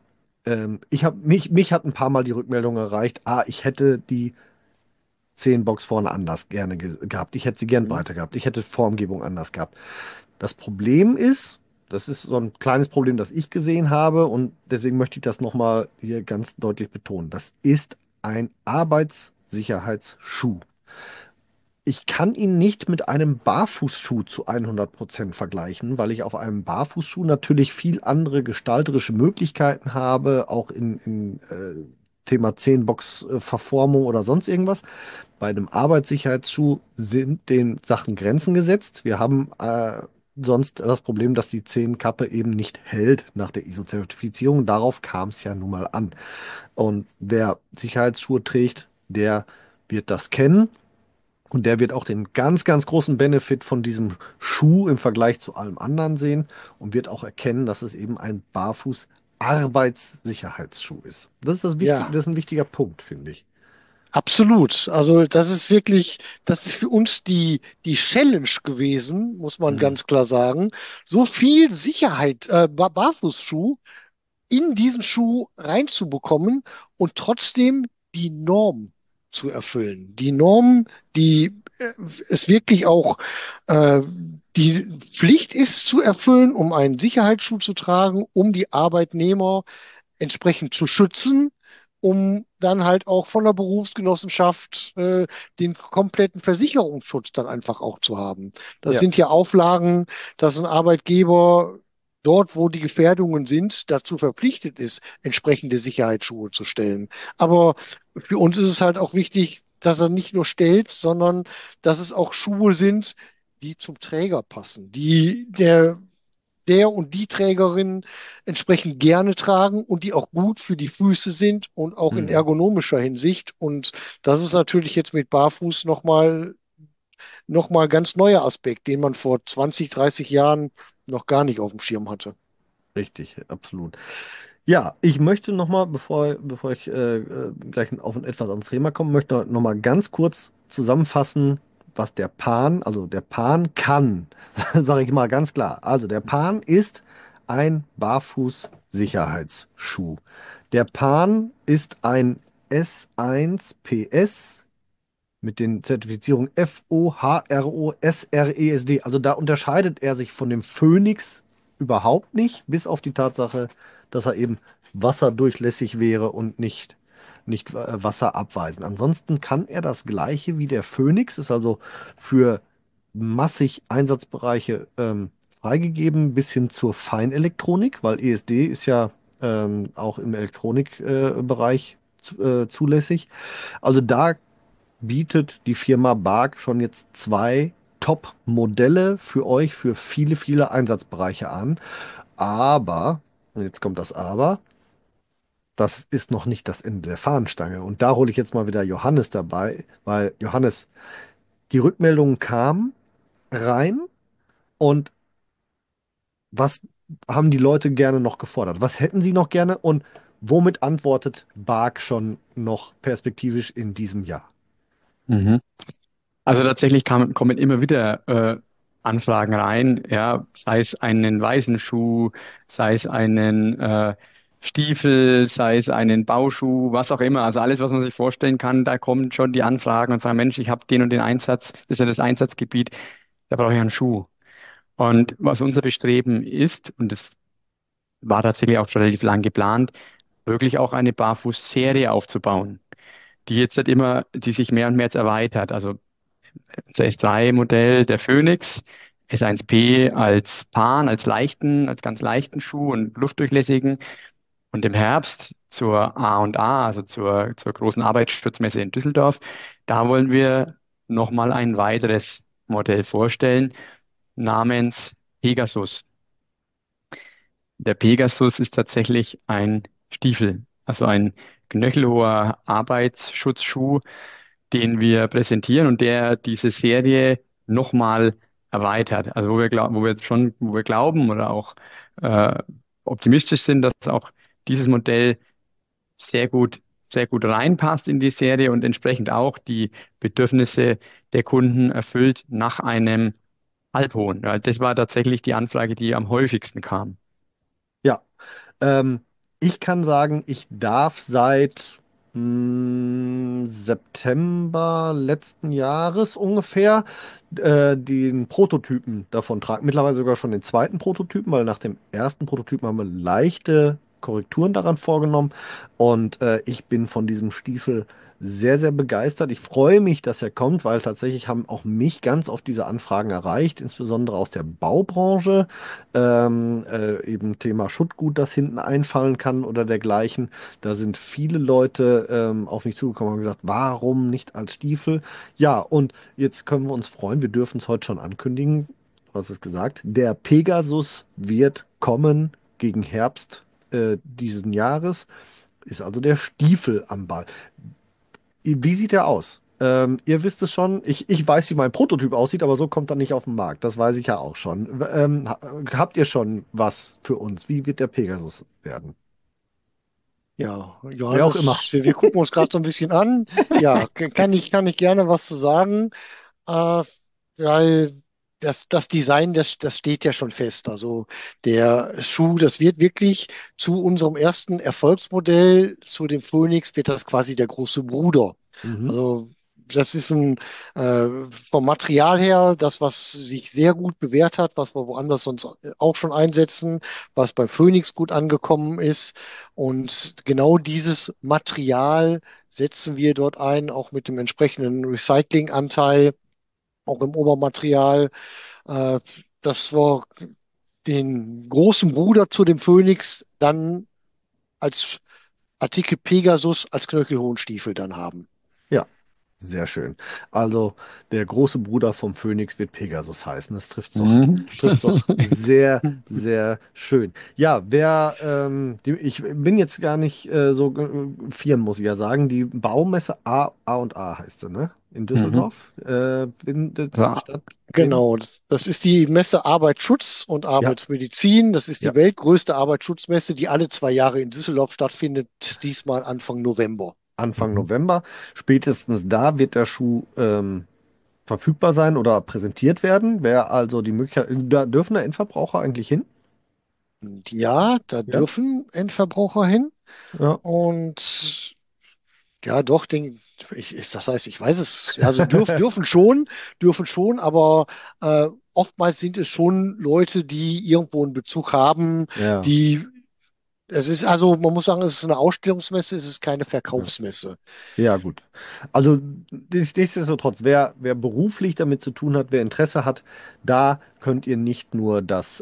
mich hat ein paar Mal die Rückmeldung erreicht, ich hätte die 10 Box vorne anders gerne gehabt. Ich hätte sie gern Mhm. breiter gehabt. Ich hätte Formgebung anders gehabt. Das Problem ist, das ist so ein kleines Problem, das ich gesehen habe und deswegen möchte ich das nochmal hier ganz deutlich betonen. Das ist ein Arbeitssicherheitsschuh. Ich kann ihn nicht mit einem Barfußschuh zu 100% vergleichen, weil ich auf einem Barfußschuh natürlich viel andere gestalterische Möglichkeiten habe, auch in Thema 10-Box-Verformung oder sonst irgendwas. Bei einem Arbeitssicherheitsschuh sind den Sachen Grenzen gesetzt. Wir haben sonst das Problem, dass die 10-Kappe eben nicht hält nach der ISO-Zertifizierung. Darauf kam es ja nun mal an. Und wer Sicherheitsschuhe trägt, der wird das kennen. Und der wird auch den ganz, ganz großen Benefit von diesem Schuh im Vergleich zu allem anderen sehen und wird auch erkennen, dass es eben ein Barfuß-Arbeitssicherheitsschuh ist. Das ist Ja. das ist ein wichtiger Punkt, finde ich. Absolut. Also das ist wirklich, das ist für uns die Challenge gewesen, muss man Mhm. ganz klar sagen. So viel Sicherheit, Barfußschuh in diesen Schuh reinzubekommen und trotzdem die Norm zu erfüllen. Die Norm, die es wirklich auch äh, die Pflicht ist zu erfüllen, um einen Sicherheitsschuh zu tragen, um die Arbeitnehmer entsprechend zu schützen, um dann halt auch von der Berufsgenossenschaft den kompletten Versicherungsschutz dann einfach auch zu haben. Das Ja. sind ja Auflagen, dass ein Arbeitgeber dort, wo die Gefährdungen sind, dazu verpflichtet ist, entsprechende Sicherheitsschuhe zu stellen. Aber für uns ist es halt auch wichtig, dass er nicht nur stellt, sondern dass es auch Schuhe sind, die zum Träger passen, die der und die Trägerin entsprechend gerne tragen und die auch gut für die Füße sind und auch in Mhm. ergonomischer Hinsicht. Und das ist natürlich jetzt mit Barfuß noch mal ganz neuer Aspekt, den man vor 20, 30 Jahren noch gar nicht auf dem Schirm hatte. Richtig, absolut. Ja, ich möchte nochmal, bevor ich gleich auf ein etwas anderes Thema komme, möchte nochmal ganz kurz zusammenfassen, was der Pan, also der Pan kann, sage ich mal ganz klar. Also der Pan ist ein Barfuß-Sicherheitsschuh. Der Pan ist ein S1 PS mit den Zertifizierungen FO, HRO, SRESD. Also da unterscheidet er sich von dem Phoenix überhaupt nicht, bis auf die Tatsache, dass er eben wasserdurchlässig wäre und nicht wasserabweisend. Ansonsten kann er das Gleiche wie der Phoenix, ist also für massig Einsatzbereiche freigegeben, bis hin zur Feinelektronik, weil ESD ist ja auch im Elektronikbereich zulässig. Also da bietet die Firma Bark schon jetzt zwei Top-Modelle für euch für viele, viele Einsatzbereiche an. Aber, und jetzt kommt das Aber, das ist noch nicht das Ende der Fahnenstange. Und da hole ich jetzt mal wieder Johannes dabei, weil Johannes, die Rückmeldungen kamen rein und was haben die Leute gerne noch gefordert? Was hätten sie noch gerne und womit antwortet Bark schon noch perspektivisch in diesem Jahr? Mhm. Also tatsächlich kommen immer wieder Anfragen rein, ja, sei es einen weißen Schuh, sei es einen Stiefel, sei es einen Bauschuh, was auch immer. Also alles, was man sich vorstellen kann, da kommen schon die Anfragen und sagen, Mensch, ich habe den und den Einsatz, das ist ja das Einsatzgebiet, da brauche ich einen Schuh. Und was unser Bestreben ist, und das war tatsächlich auch schon relativ lang geplant, wirklich auch eine Barfußserie aufzubauen, die jetzt halt immer, die sich mehr und mehr jetzt erweitert. Also unser S3-Modell, der Phoenix, S1P als Pan, als ganz leichten Schuh und luftdurchlässigen. Und im Herbst zur A&A, also zur großen Arbeitsschutzmesse in Düsseldorf, da wollen wir nochmal ein weiteres Modell vorstellen, namens Pegasus. Der Pegasus ist tatsächlich ein Stiefel, also ein knöchelhoher Arbeitsschutzschuh, den wir präsentieren und der diese Serie nochmal erweitert. Also wo wir glauben oder auch äh, optimistisch sind, dass auch dieses Modell sehr gut, sehr gut reinpasst in die Serie und entsprechend auch die Bedürfnisse der Kunden erfüllt nach einem Alphorn. Ja, das war tatsächlich die Anfrage, die am häufigsten kam. Ja, ähm, ich kann sagen, ich darf seit September letzten Jahres ungefähr den Prototypen davon tragen. Mittlerweile sogar schon den zweiten Prototypen, weil nach dem ersten Prototypen haben wir leichte Korrekturen daran vorgenommen. Und ich bin von diesem Stiefel sehr, sehr begeistert. Ich freue mich, dass er kommt, weil tatsächlich haben auch mich ganz oft diese Anfragen erreicht, insbesondere aus der Baubranche. Eben Thema Schuttgut, das hinten einfallen kann oder dergleichen. Da sind viele Leute auf mich zugekommen und haben gesagt, warum nicht als Stiefel? Ja, und jetzt können wir uns freuen, wir dürfen es heute schon ankündigen. Du hast es gesagt, der Pegasus wird kommen gegen Herbst diesen Jahres. Ist also der Stiefel am Ball. Wie sieht er aus? Ihr wisst es schon, ich weiß, wie mein Prototyp aussieht, aber so kommt er nicht auf den Markt. Das weiß ich ja auch schon. Habt ihr schon was für uns? Wie wird der Pegasus werden? Ja, Wer auch immer. Johannes, wir gucken uns gerade so ein bisschen an. Ja, kann ich gerne was zu sagen, äh, weil das Design, das steht ja schon fest. Also der Schuh, das wird wirklich zu unserem ersten Erfolgsmodell, zu dem Phoenix, wird das quasi der große Bruder. Mhm. Also das ist vom Material her das, was sich sehr gut bewährt hat, was wir woanders sonst auch schon einsetzen, was beim Phoenix gut angekommen ist. Und genau dieses Material setzen wir dort ein, auch mit dem entsprechenden Recyclinganteil, auch im Obermaterial, äh, dass wir den großen Bruder zu dem Phoenix dann als Artikel Pegasus als knöchelhohen Stiefel dann haben. Ja, sehr schön. Also der große Bruder vom Phönix wird Pegasus heißen. Das Mhm. trifft's doch sehr, sehr schön. Ja, ich bin jetzt gar nicht so firm, muss ich ja sagen. Die Baumesse A&A heißt sie, ne? In Mhm. Düsseldorf findet Also, statt. Genau, das ist die Messe Arbeitsschutz und Ja, Arbeitsmedizin. Das ist ja, die weltgrößte Arbeitsschutzmesse, die alle 2 Jahre in Düsseldorf stattfindet, diesmal Anfang November. Anfang mhm. November. Spätestens da wird der Schuh verfügbar sein oder präsentiert werden. Wer also die Möglichkeit, da dürfen da Endverbraucher eigentlich hin? Und ja, da Ja, dürfen Endverbraucher hin. ja. Und ja, doch, das heißt, ich weiß es, ja, also dürfen schon, aber oftmals sind es schon Leute, die irgendwo einen Bezug haben, Ja. die, es ist also, man muss sagen, es ist eine Ausstellungsmesse, es ist keine Ja. Verkaufsmesse. Ja, gut. Also nichtsdestotrotz, wer beruflich damit zu tun hat, wer Interesse hat, da könnt ihr nicht nur das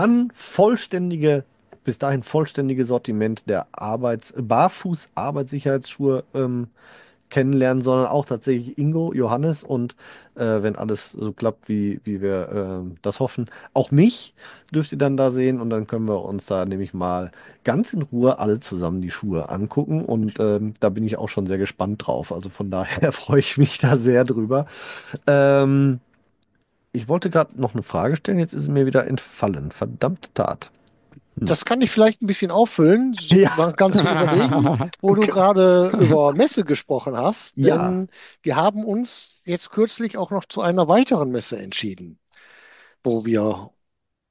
bis dahin vollständige Sortiment der Barfuß-Arbeitssicherheitsschuhe kennenlernen, sondern auch tatsächlich Ingo, Johannes und wenn alles so klappt, wie wir das hoffen, auch mich dürft ihr dann da sehen und dann können wir uns da nämlich mal ganz in Ruhe alle zusammen die Schuhe angucken und da bin ich auch schon sehr gespannt drauf. Also von daher freue ich mich da sehr drüber. Ähm, Ich wollte gerade noch eine Frage stellen, jetzt ist es mir wieder entfallen. Verdammte Tat. Hm. Das kann ich vielleicht ein bisschen auffüllen. Ja, Man kann sich überlegen, wo du okay. gerade über Messe gesprochen hast, Ja, denn wir haben uns jetzt kürzlich auch noch zu einer weiteren Messe entschieden, wo wir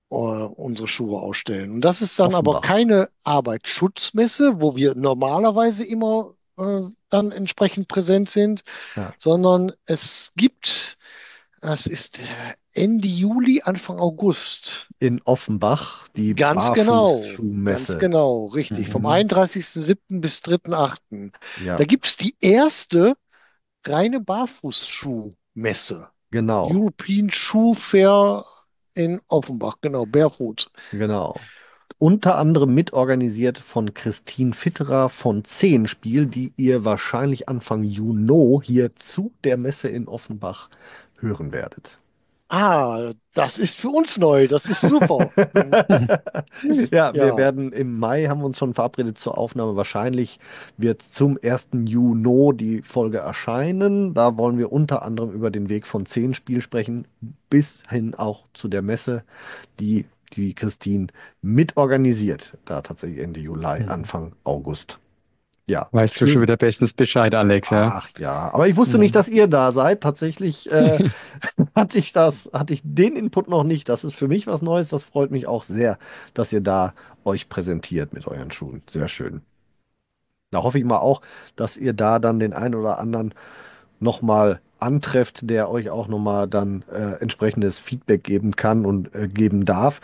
unsere Schuhe ausstellen. Und das ist dann aber Offenbach. keine Arbeitsschutzmesse, wo wir normalerweise immer dann entsprechend präsent sind, Ja. sondern es gibt, das ist Ende Juli, Anfang August. In Offenbach, die Ganz Barfußschuhmesse. genau, richtig. Vom Mhm. 31.07. bis 3.08. Da Ja, gibt es die erste reine Barfußschuhmesse. genau, European Shoe Fair in Offenbach, genau, Barefoot. genau. Unter anderem mitorganisiert von Christine Fitterer von Zehenspiel, die ihr wahrscheinlich Anfang Juni hier zu der Messe in Offenbach hören werdet. Ah, das ist für uns neu, das ist super. Ja, wir Ja, werden im Mai, haben wir uns schon verabredet zur Aufnahme. Wahrscheinlich wird zum 1. Juni die Folge erscheinen. Da wollen wir unter anderem über den Weg von Zehenspiel sprechen, bis hin auch zu der Messe, die Christine mitorganisiert. Da tatsächlich Ende Juli, Mhm. Anfang August. Ja, Weißt du schon schön. wieder bestens Bescheid, Alex, ja? Ach ja, aber ich wusste nicht, Mhm. dass ihr da seid. Tatsächlich hatte ich den Input noch nicht. Das ist für mich was Neues. Das freut mich auch sehr, dass ihr da euch präsentiert mit euren Schuhen. Sehr schön. Da hoffe ich mal auch, dass ihr da dann den einen oder anderen nochmal antrefft, der euch auch nochmal dann entsprechendes Feedback geben kann und geben darf.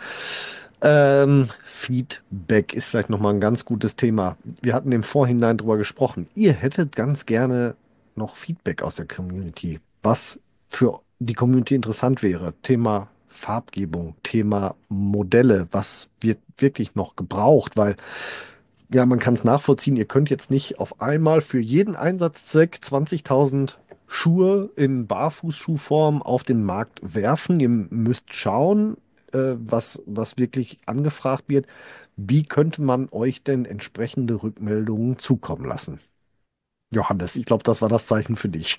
Feedback ist vielleicht nochmal ein ganz gutes Thema. Wir hatten im Vorhinein drüber gesprochen. Ihr hättet ganz gerne noch Feedback aus der Community, was für die Community interessant wäre. Thema Farbgebung, Thema Modelle, was wird wirklich noch gebraucht, weil ja, man kann es nachvollziehen. Ihr könnt jetzt nicht auf einmal für jeden Einsatzzweck 20.000 Schuhe in Barfußschuhform auf den Markt werfen. Ihr müsst schauen, was wirklich angefragt wird. Wie könnte man euch denn entsprechende Rückmeldungen zukommen lassen? Johannes, ich glaube, das war das Zeichen für dich.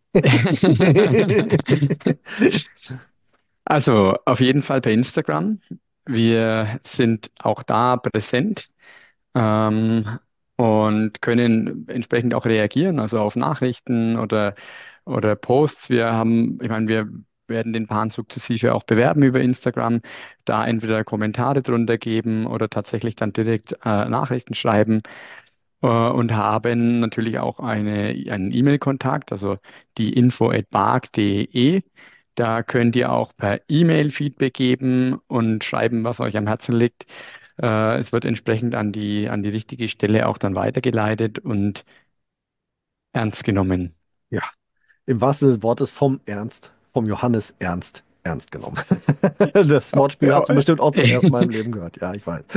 Also auf jeden Fall per Instagram. Wir sind auch da präsent, ähm, und können entsprechend auch reagieren, also auf Nachrichten oder Posts. Ich meine, wir werden den Pan sukzessive auch bewerben über Instagram, da entweder Kommentare drunter geben oder tatsächlich dann direkt Nachrichten schreiben. Und haben natürlich auch einen E-Mail-Kontakt, also die info@bark.de. Da könnt ihr auch per E-Mail Feedback geben und schreiben, was euch am Herzen liegt. Es wird entsprechend an die richtige Stelle auch dann weitergeleitet und ernst genommen. Ja, im wahrsten Sinne des Wortes vom Ernst, vom Johannes Ernst, ernst genommen. Das Wortspiel Ja. hast du bestimmt auch zum ersten Mal im Leben gehört. Ja, ich weiß.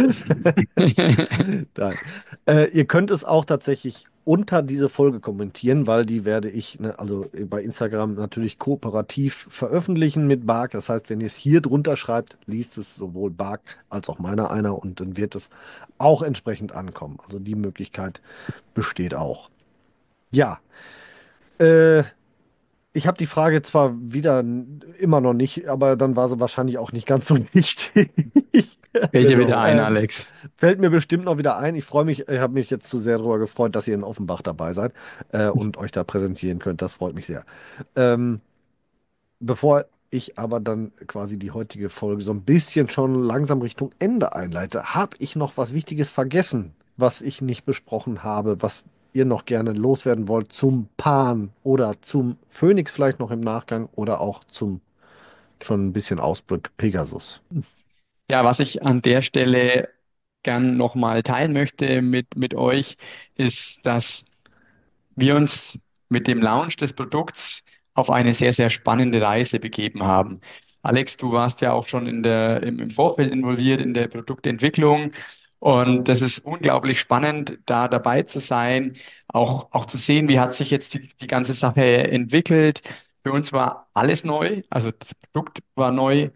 Nein. Ihr könnt es auch tatsächlich unter diese Folge kommentieren, weil die werde ich, ne, also bei Instagram natürlich kooperativ veröffentlichen mit Bark. Das heißt, wenn ihr es hier drunter schreibt, liest es sowohl Bark als auch meiner einer und dann wird es auch entsprechend ankommen. Also die Möglichkeit besteht auch. Ja, äh, ich habe die Frage zwar wieder immer noch nicht, aber dann war sie wahrscheinlich auch nicht ganz so wichtig. Welche wieder genau. ein, Ähm, Alex? Fällt mir bestimmt noch wieder ein. Ich freue mich, ich habe mich jetzt zu sehr darüber gefreut, dass ihr in Offenbach dabei seid und euch da präsentieren könnt. Das freut mich sehr. Ähm, Bevor ich aber dann quasi die heutige Folge so ein bisschen schon langsam Richtung Ende einleite, habe ich noch was Wichtiges vergessen, was ich nicht besprochen habe, was ihr noch gerne loswerden wollt zum Pan oder zum Phönix vielleicht noch im Nachgang oder auch zum schon ein bisschen Ausblick Pegasus. Ja, was ich an der Stelle gern nochmal teilen möchte mit euch, ist, dass wir uns mit dem Launch des Produkts auf eine sehr, sehr spannende Reise begeben haben. Alex, du warst ja auch schon im Vorfeld involviert in der Produktentwicklung und das ist unglaublich spannend, da dabei zu sein, auch zu sehen, wie hat sich jetzt die ganze Sache entwickelt. Für uns war alles neu, also das Produkt war neu,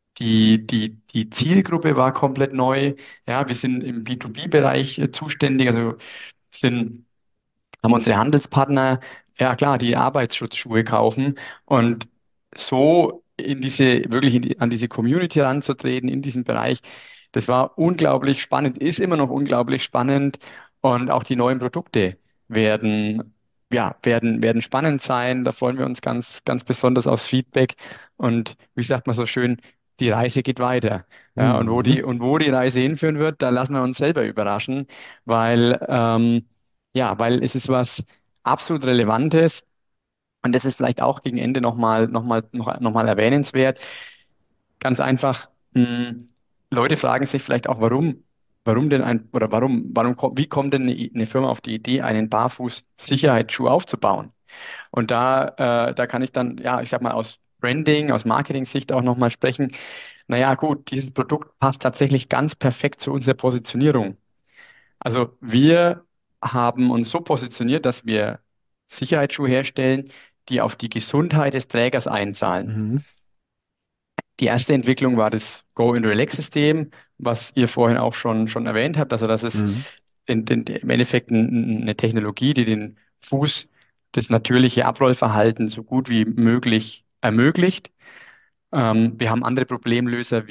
die Zielgruppe war komplett neu. Ja, wir sind im B2B-Bereich zuständig, also sind haben unsere Handelspartner, ja klar, die Arbeitsschutzschuhe kaufen und so an diese Community ranzutreten in diesem Bereich, das war unglaublich spannend, ist immer noch unglaublich spannend und auch die neuen Produkte werden, werden spannend sein. Da freuen wir uns ganz, ganz besonders aufs Feedback und wie sagt man so schön, die Reise geht weiter. Ja, Mhm. und wo die Reise hinführen wird, da lassen wir uns selber überraschen, weil, ja, weil es ist was absolut Relevantes. Und das ist vielleicht auch gegen Ende noch mal erwähnenswert. Ganz einfach, Leute fragen sich vielleicht auch, warum denn oder wie kommt denn eine Firma auf die Idee, einen Barfuß-Sicherheitsschuh aufzubauen? Und da kann ich dann, ja, ich sag mal, aus Branding, aus Marketing-Sicht auch nochmal sprechen. Naja, gut, dieses Produkt passt tatsächlich ganz perfekt zu unserer Positionierung. Also wir haben uns so positioniert, dass wir Sicherheitsschuhe herstellen, die auf die Gesundheit des Trägers einzahlen. Mhm. Die erste Entwicklung war das Go in Relax System, was ihr vorhin auch schon erwähnt habt. Also das ist Mhm. im Endeffekt eine Technologie, die den Fuß das natürliche Abrollverhalten so gut wie möglich ermöglicht. Wir haben andere Problemlöser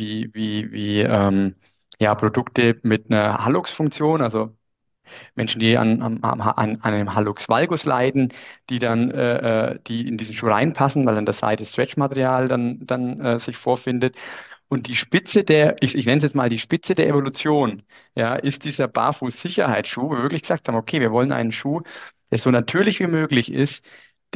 wie ja, Produkte mit einer Hallux-Funktion, also Menschen, die an einem Hallux valgus leiden, die in diesen Schuh reinpassen, weil an der Seite Stretchmaterial dann sich vorfindet. Und die Spitze ich nenne es jetzt mal die Spitze der Evolution, ja, ist dieser Barfuß-Sicherheitsschuh, wo wir wirklich gesagt haben, okay, wir wollen einen Schuh, der so natürlich wie möglich ist,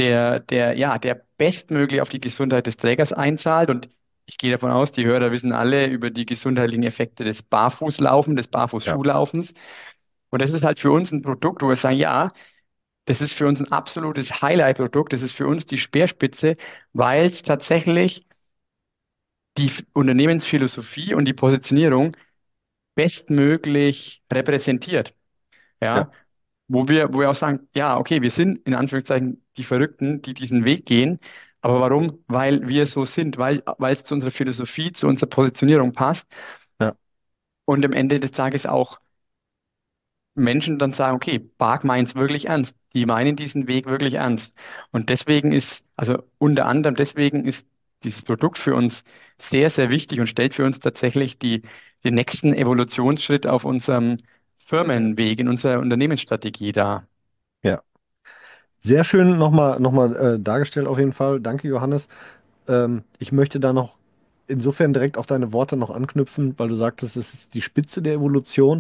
der bestmöglich auf die Gesundheit des Trägers einzahlt. Und ich gehe davon aus, die Hörer wissen alle über die gesundheitlichen Effekte des des Ja, Barfußschuhlaufens. Und das ist halt für uns ein Produkt, wo wir sagen, ja, das ist für uns ein absolutes Highlight-Produkt, das ist für uns die Speerspitze, weil es tatsächlich die Unternehmensphilosophie und die Positionierung bestmöglich repräsentiert. ja, Ja, wo wir auch sagen, ja, okay, wir sind in Anführungszeichen die Verrückten, die diesen Weg gehen. Aber warum? Weil wir so sind, weil es zu unserer Philosophie, zu unserer Positionierung passt ja. und am Ende des Tages auch Menschen dann sagen, okay, Bark meint es wirklich ernst. Die meinen diesen Weg wirklich ernst. Und deswegen also unter anderem deswegen ist dieses Produkt für uns sehr, sehr wichtig und stellt für uns tatsächlich den nächsten Evolutionsschritt auf unserem Firmenweg, in unserer Unternehmensstrategie dar. Ja. Sehr schön nochmal dargestellt auf jeden Fall. Danke, Johannes. Ich möchte da noch insofern direkt auf deine Worte noch anknüpfen, weil du sagtest, es ist die Spitze der Evolution.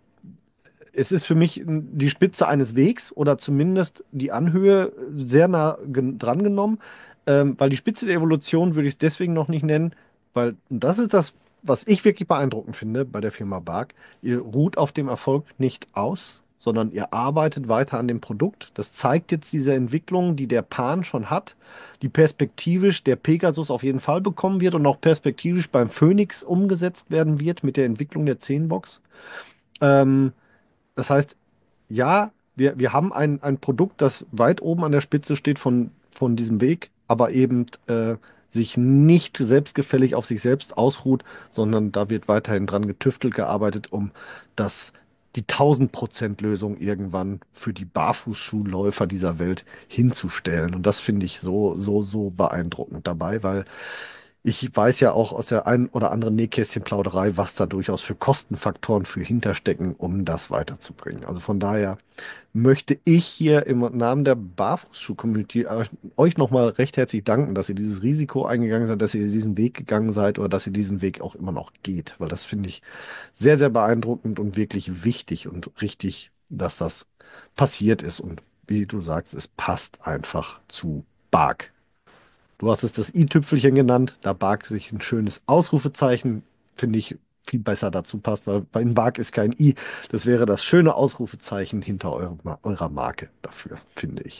Es ist für mich die Spitze eines Wegs oder zumindest die Anhöhe sehr nah dran genommen, weil die Spitze der Evolution würde ich es deswegen noch nicht nennen, weil und das ist das, was ich wirklich beeindruckend finde bei der Firma Bark. Ihr ruht auf dem Erfolg nicht aus, sondern ihr arbeitet weiter an dem Produkt. Das zeigt jetzt diese Entwicklung, die der Pan schon hat, die perspektivisch der Pegasus auf jeden Fall bekommen wird und auch perspektivisch beim Phoenix umgesetzt werden wird mit der Entwicklung der 10-Box. Ähm, Das heißt, ja, wir haben ein Produkt, das weit oben an der Spitze steht von diesem Weg, aber eben sich nicht selbstgefällig auf sich selbst ausruht, sondern da wird weiterhin dran getüftelt, gearbeitet, um das, die 1000% Lösung irgendwann für die Barfußschuhläufer dieser Welt hinzustellen. Und das finde ich so beeindruckend dabei, weil ich weiß ja auch aus der ein oder anderen Nähkästchenplauderei, was da durchaus für Kostenfaktoren für hinterstecken, um das weiterzubringen. Also von daher möchte ich hier im Namen der Barfußschuh-Community euch nochmal recht herzlich danken, dass ihr dieses Risiko eingegangen seid, dass ihr diesen Weg gegangen seid oder dass ihr diesen Weg auch immer noch geht, weil das finde ich sehr beeindruckend und wirklich wichtig und richtig, dass das passiert ist. Und wie du sagst, es passt einfach zu Bark. Du hast es das i-Tüpfelchen genannt. Da Bark sich ein schönes Ausrufezeichen, finde ich, viel besser dazu passt, weil bei Bark ist kein i. Das wäre das schöne Ausrufezeichen hinter eurer Marke dafür, finde ich.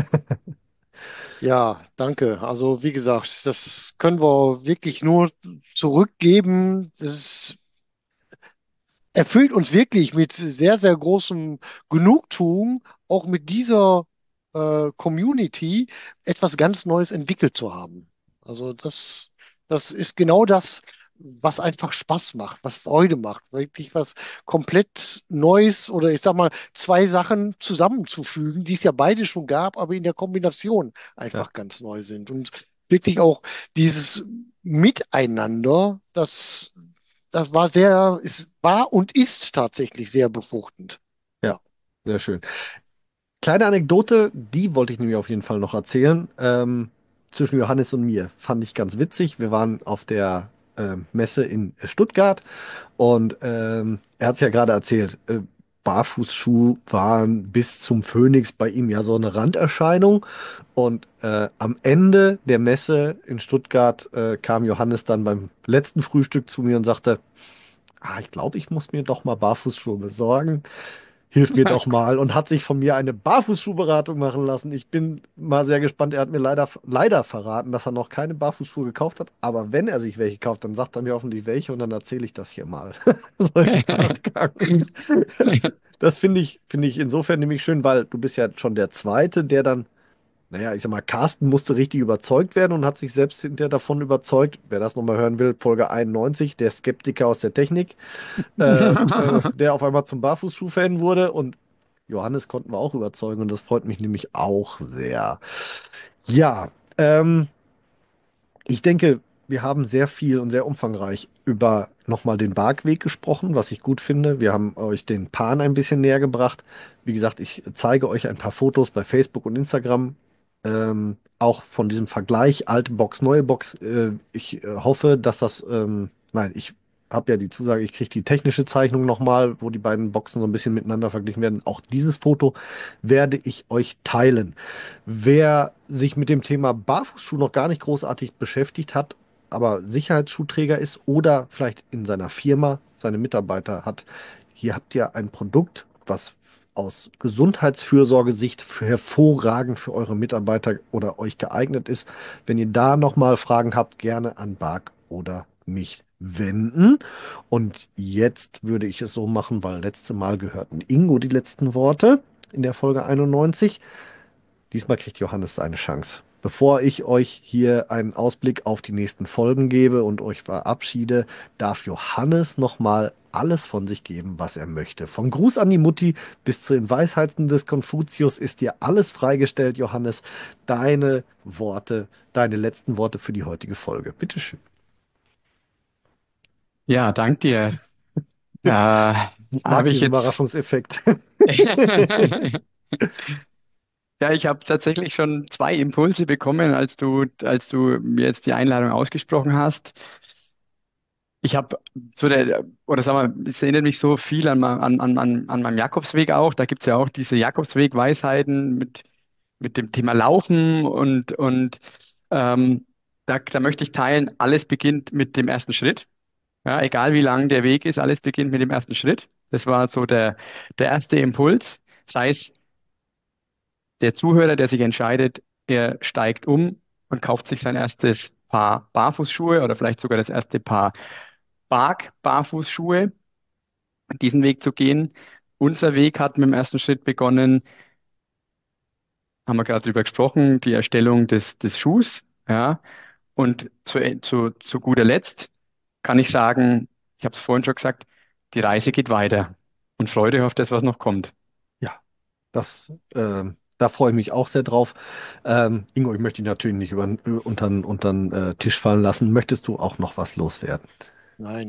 Ja, danke. Also wie gesagt, das können wir wirklich nur zurückgeben. Das erfüllt uns wirklich mit sehr großem Genugtuung, auch mit dieser Community etwas ganz Neues entwickelt zu haben. Also das ist genau das, was einfach Spaß macht, was Freude macht, wirklich was komplett Neues oder ich sag mal zwei Sachen zusammenzufügen, die es ja beide schon gab, aber in der Kombination Ja, einfach ganz neu sind. Und wirklich auch dieses Miteinander, das war es war und ist tatsächlich sehr befruchtend. ja, Ja. sehr schön. Kleine Anekdote, die wollte ich nämlich auf jeden Fall noch erzählen. Zwischen Johannes und mir. Fand ich ganz witzig. Wir waren auf der Messe in Stuttgart. Und er hat es ja gerade erzählt, Barfußschuh waren bis zum Phoenix bei ihm ja so eine Randerscheinung. Und am Ende der Messe in Stuttgart kam Johannes dann beim letzten Frühstück zu mir und sagte, ich glaube, ich muss mir doch mal Barfußschuhe besorgen. Hilf mir doch mal. Und hat sich von mir eine Barfußschuhberatung machen lassen. Ich bin mal sehr gespannt. Er hat mir leider verraten, dass er noch keine Barfußschuhe gekauft hat. Aber wenn er sich welche kauft, dann sagt er mir hoffentlich welche und dann erzähle ich das hier mal. So im Nachgang. Das finde ich insofern nämlich schön, weil du bist ja schon der Zweite, der dann, naja, ich sag mal, Carsten musste richtig überzeugt werden und hat sich selbst hinterher davon überzeugt. Wer das nochmal hören will, Folge 91, der Skeptiker aus der Technik, der auf einmal zum Barfußschuh-Fan wurde. Und Johannes konnten wir auch überzeugen und das freut mich nämlich auch sehr. Ja, ich denke, wir haben sehr viel und sehr umfangreich über nochmal den Barkweg gesprochen, was ich gut finde. Wir haben euch den Pan ein bisschen näher gebracht. Wie gesagt, ich zeige euch ein paar Fotos bei Facebook und Instagram, auch von diesem Vergleich alte Box, neue Box. Ich hoffe, dass nein, ich habe ja die Zusage, ich kriege die technische Zeichnung nochmal, wo die beiden Boxen so ein bisschen miteinander verglichen werden. Auch dieses Foto werde ich euch teilen. Wer sich mit dem Thema Barfußschuh noch gar nicht großartig beschäftigt hat, aber Sicherheitsschuhträger ist oder vielleicht in seiner Firma seine Mitarbeiter hat, hier habt ihr ein Produkt, was aus Gesundheitsfürsorgesicht hervorragend für eure Mitarbeiter oder euch geeignet ist. Wenn ihr da nochmal Fragen habt, gerne an Bark oder mich wenden. Und jetzt würde ich es so machen, weil letzte Mal gehörten Ingo die letzten Worte in der Folge 91. Diesmal kriegt Johannes seine Chance. Bevor ich euch hier einen Ausblick auf die nächsten Folgen gebe und euch verabschiede, darf Johannes nochmal alles von sich geben, was er möchte. Vom Gruß an die Mutti bis zu den Weisheiten des Konfuzius ist dir alles freigestellt, Johannes. Deine Worte, deine letzten Worte für die heutige Folge. Bitteschön. Ja, dank dir. Da Ich mag habe ich diesen jetzt. Überraschungseffekt. Ja, ich habe tatsächlich schon zwei Impulse bekommen, als du mir jetzt die Einladung ausgesprochen hast. Ich habe oder sag mal, es erinnert mich so viel an meinem Jakobsweg auch. Da gibt's ja auch diese Jakobsweg-Weisheiten mit dem Thema Laufen und ähm, da möchte ich teilen, alles beginnt mit dem ersten Schritt. Ja, egal wie lang der Weg ist, alles beginnt mit dem ersten Schritt. Das war so der erste Impuls. Sei es der Zuhörer, der sich entscheidet, er steigt um und kauft sich sein erstes Paar Barfußschuhe oder vielleicht sogar das erste Paar Barfußschuhe, diesen Weg zu gehen. Unser Weg hat mit dem ersten Schritt begonnen, haben wir gerade drüber gesprochen, die Erstellung des Schuhs. Ja. Und zu guter Letzt kann ich sagen, ich habe es vorhin schon gesagt, die Reise geht weiter und Freude auf das, was noch kommt. Ja, da freue ich mich auch sehr drauf. Ingo, ich möchte dich natürlich nicht unter den Tisch fallen lassen. Möchtest du auch noch was loswerden? Nein,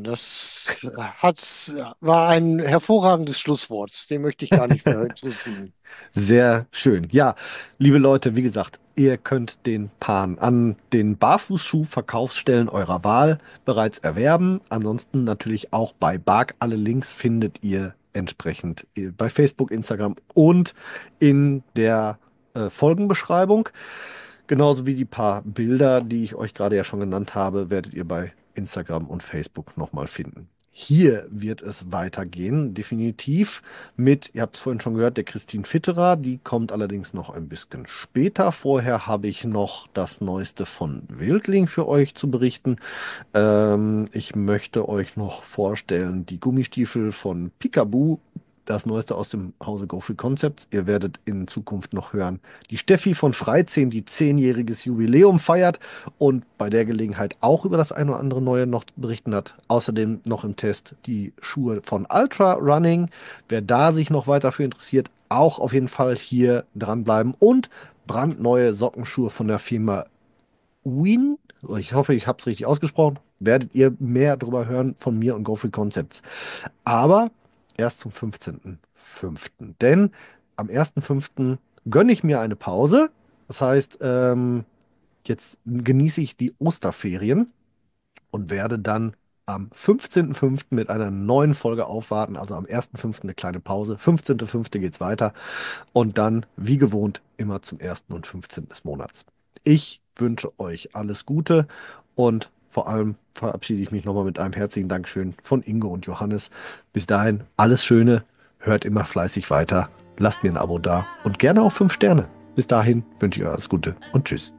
war ein hervorragendes Schlusswort. Dem möchte ich gar nichts mehr hinzufügen. Sehr schön. Ja, liebe Leute, wie gesagt, ihr könnt den Pan an den Barfußschuh-Verkaufsstellen eurer Wahl bereits erwerben. Ansonsten natürlich auch bei Bark. Alle Links findet ihr entsprechend bei Facebook, Instagram und in der Folgenbeschreibung. Genauso wie die paar Bilder, die ich euch gerade ja schon genannt habe, werdet ihr bei Instagram und Facebook nochmal finden. Hier wird es weitergehen, definitiv mit, ihr habt es vorhin schon gehört, der Christine Fitterer. Die kommt allerdings noch ein bisschen später. Vorher habe ich noch das Neueste von Wildling für euch zu berichten. Ich möchte euch noch vorstellen die Gummistiefel von Peekaboo. Das Neueste aus dem Hause Go Free Concepts. Ihr werdet in Zukunft noch hören, die Steffi von Freizehn, die 10-jähriges Jubiläum feiert und bei der Gelegenheit auch über das ein oder andere Neue noch berichten hat. Außerdem noch im Test die Schuhe von Ultra Running. Wer da sich noch weiter für interessiert, auch auf jeden Fall hier dranbleiben. Und brandneue Sockenschuhe von der Firma Win. Ich hoffe, ich habe es richtig ausgesprochen. Werdet ihr mehr darüber hören von mir und Go Free Concepts. Aber erst zum 15.05. Denn am 1.05. gönne ich mir eine Pause. Das heißt, jetzt genieße ich die Osterferien und werde dann am 15.05. mit einer neuen Folge aufwarten. Also am 1.05. eine kleine Pause. 15.05. geht's weiter. Und dann, wie gewohnt, immer zum 1. und 15. des Monats. Ich wünsche euch alles Gute und vor allem verabschiede ich mich nochmal mit einem herzlichen Dankeschön von Ingo und Johannes. Bis dahin, alles Schöne, hört immer fleißig weiter, lasst mir ein Abo da und gerne auch 5 Sterne. Bis dahin wünsche ich euch alles Gute und tschüss.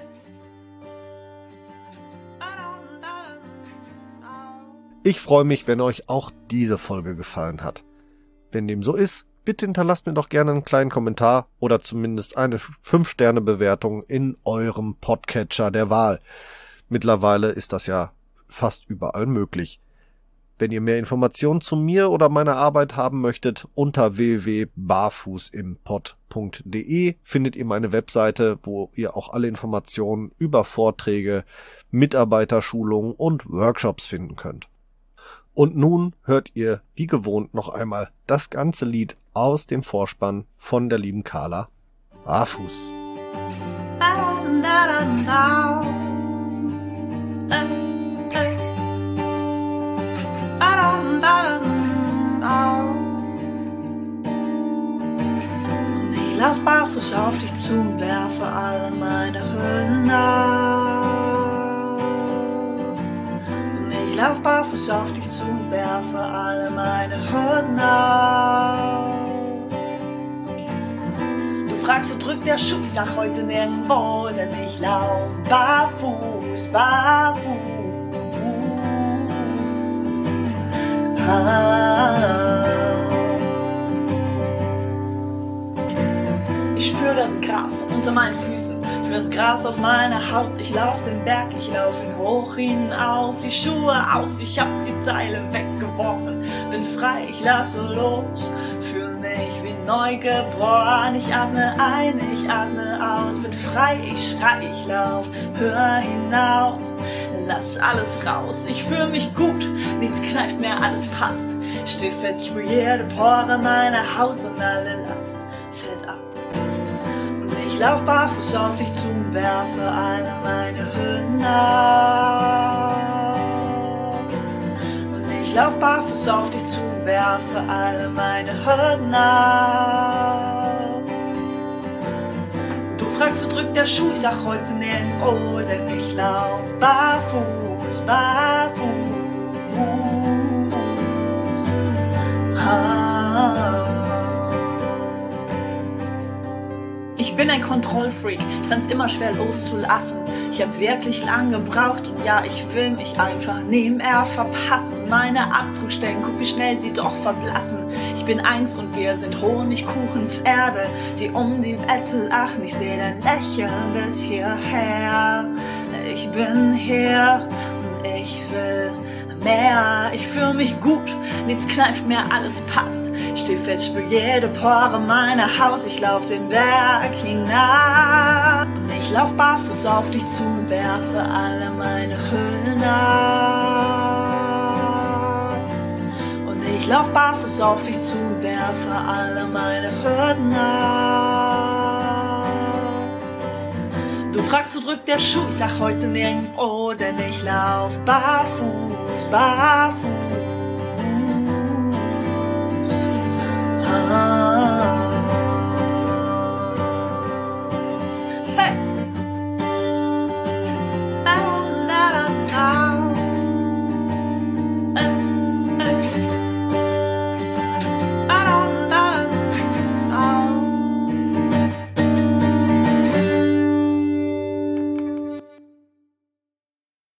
Ich freue mich, wenn euch auch diese Folge gefallen hat. Wenn dem so ist, bitte hinterlasst mir doch gerne einen kleinen Kommentar oder zumindest eine 5-Sterne-Bewertung in eurem Podcatcher der Wahl. Mittlerweile ist das ja fast überall möglich. Wenn ihr mehr Informationen zu mir oder meiner Arbeit haben möchtet, unter www.barfußimpod.de findet ihr meine Webseite, wo ihr auch alle Informationen über Vorträge, Mitarbeiterschulungen und Workshops finden könnt. Und nun hört ihr wie gewohnt noch einmal das ganze Lied aus dem Vorspann von der lieben Carla, Barfuß. Und ich lauf barfuß auf dich zu und werfe alle meine Hüllen ab. Ich lauf barfuß auf dich zu und werfe alle meine Hürden auf. Du fragst, wo drückt der Schuh? Ich sag heute nirgendwo, denn ich lauf barfuß, barfuß. Ich spür das Gras unter meinen Füßen, für das Gras auf meiner Haut. Ich lauf den Berg, ich lauf ihn hoch hinauf, die Schuhe aus, ich hab die Teile weggeworfen. Bin frei, ich lasse los, fühl mich wie neugeboren. Ich atme ein, ich atme aus, bin frei, ich schrei, ich lauf, hör hinauf, lass alles raus. Ich fühl mich gut, nichts kneift mehr, alles passt. Steh fest, ich spür jede Pore meiner Haut und alle Last fällt ab. Ich lauf barfuß auf dich zu und werfe alle meine Hüllen ab. Und ich lauf barfuß auf dich zu und werfe alle meine Hürden ab. Du fragst, wo drückt der Schuh? Ich sag heute nirgendwo, denn ich lauf barfuß, barfuß. Ich bin ein Kontrollfreak, ich fand's immer schwer loszulassen. Ich hab wirklich lang gebraucht und ja, ich will mich einfach nie mehr verpassen. Meine Abdruckstellen, guck wie schnell sie doch verblassen. Ich bin eins und wir sind Honigkuchenpferde, die um die Wette lachen. Ich seh dein Lächeln bis hierher. Ich bin hier und ich will mehr. Ich fühl mich gut, nichts kneift mehr, alles passt. Ich steh fest, spür jede Pore meiner Haut. Ich lauf den Berg hinab. Und ich lauf barfuß auf dich zu und werfe alle meine Hüllen ab. Und ich lauf barfuß auf dich zu und werfe alle meine Hürden ab. Du fragst, wo drückt der Schuh? Ich sag heute nirgendwo, denn ich lauf barfuß, barfuß.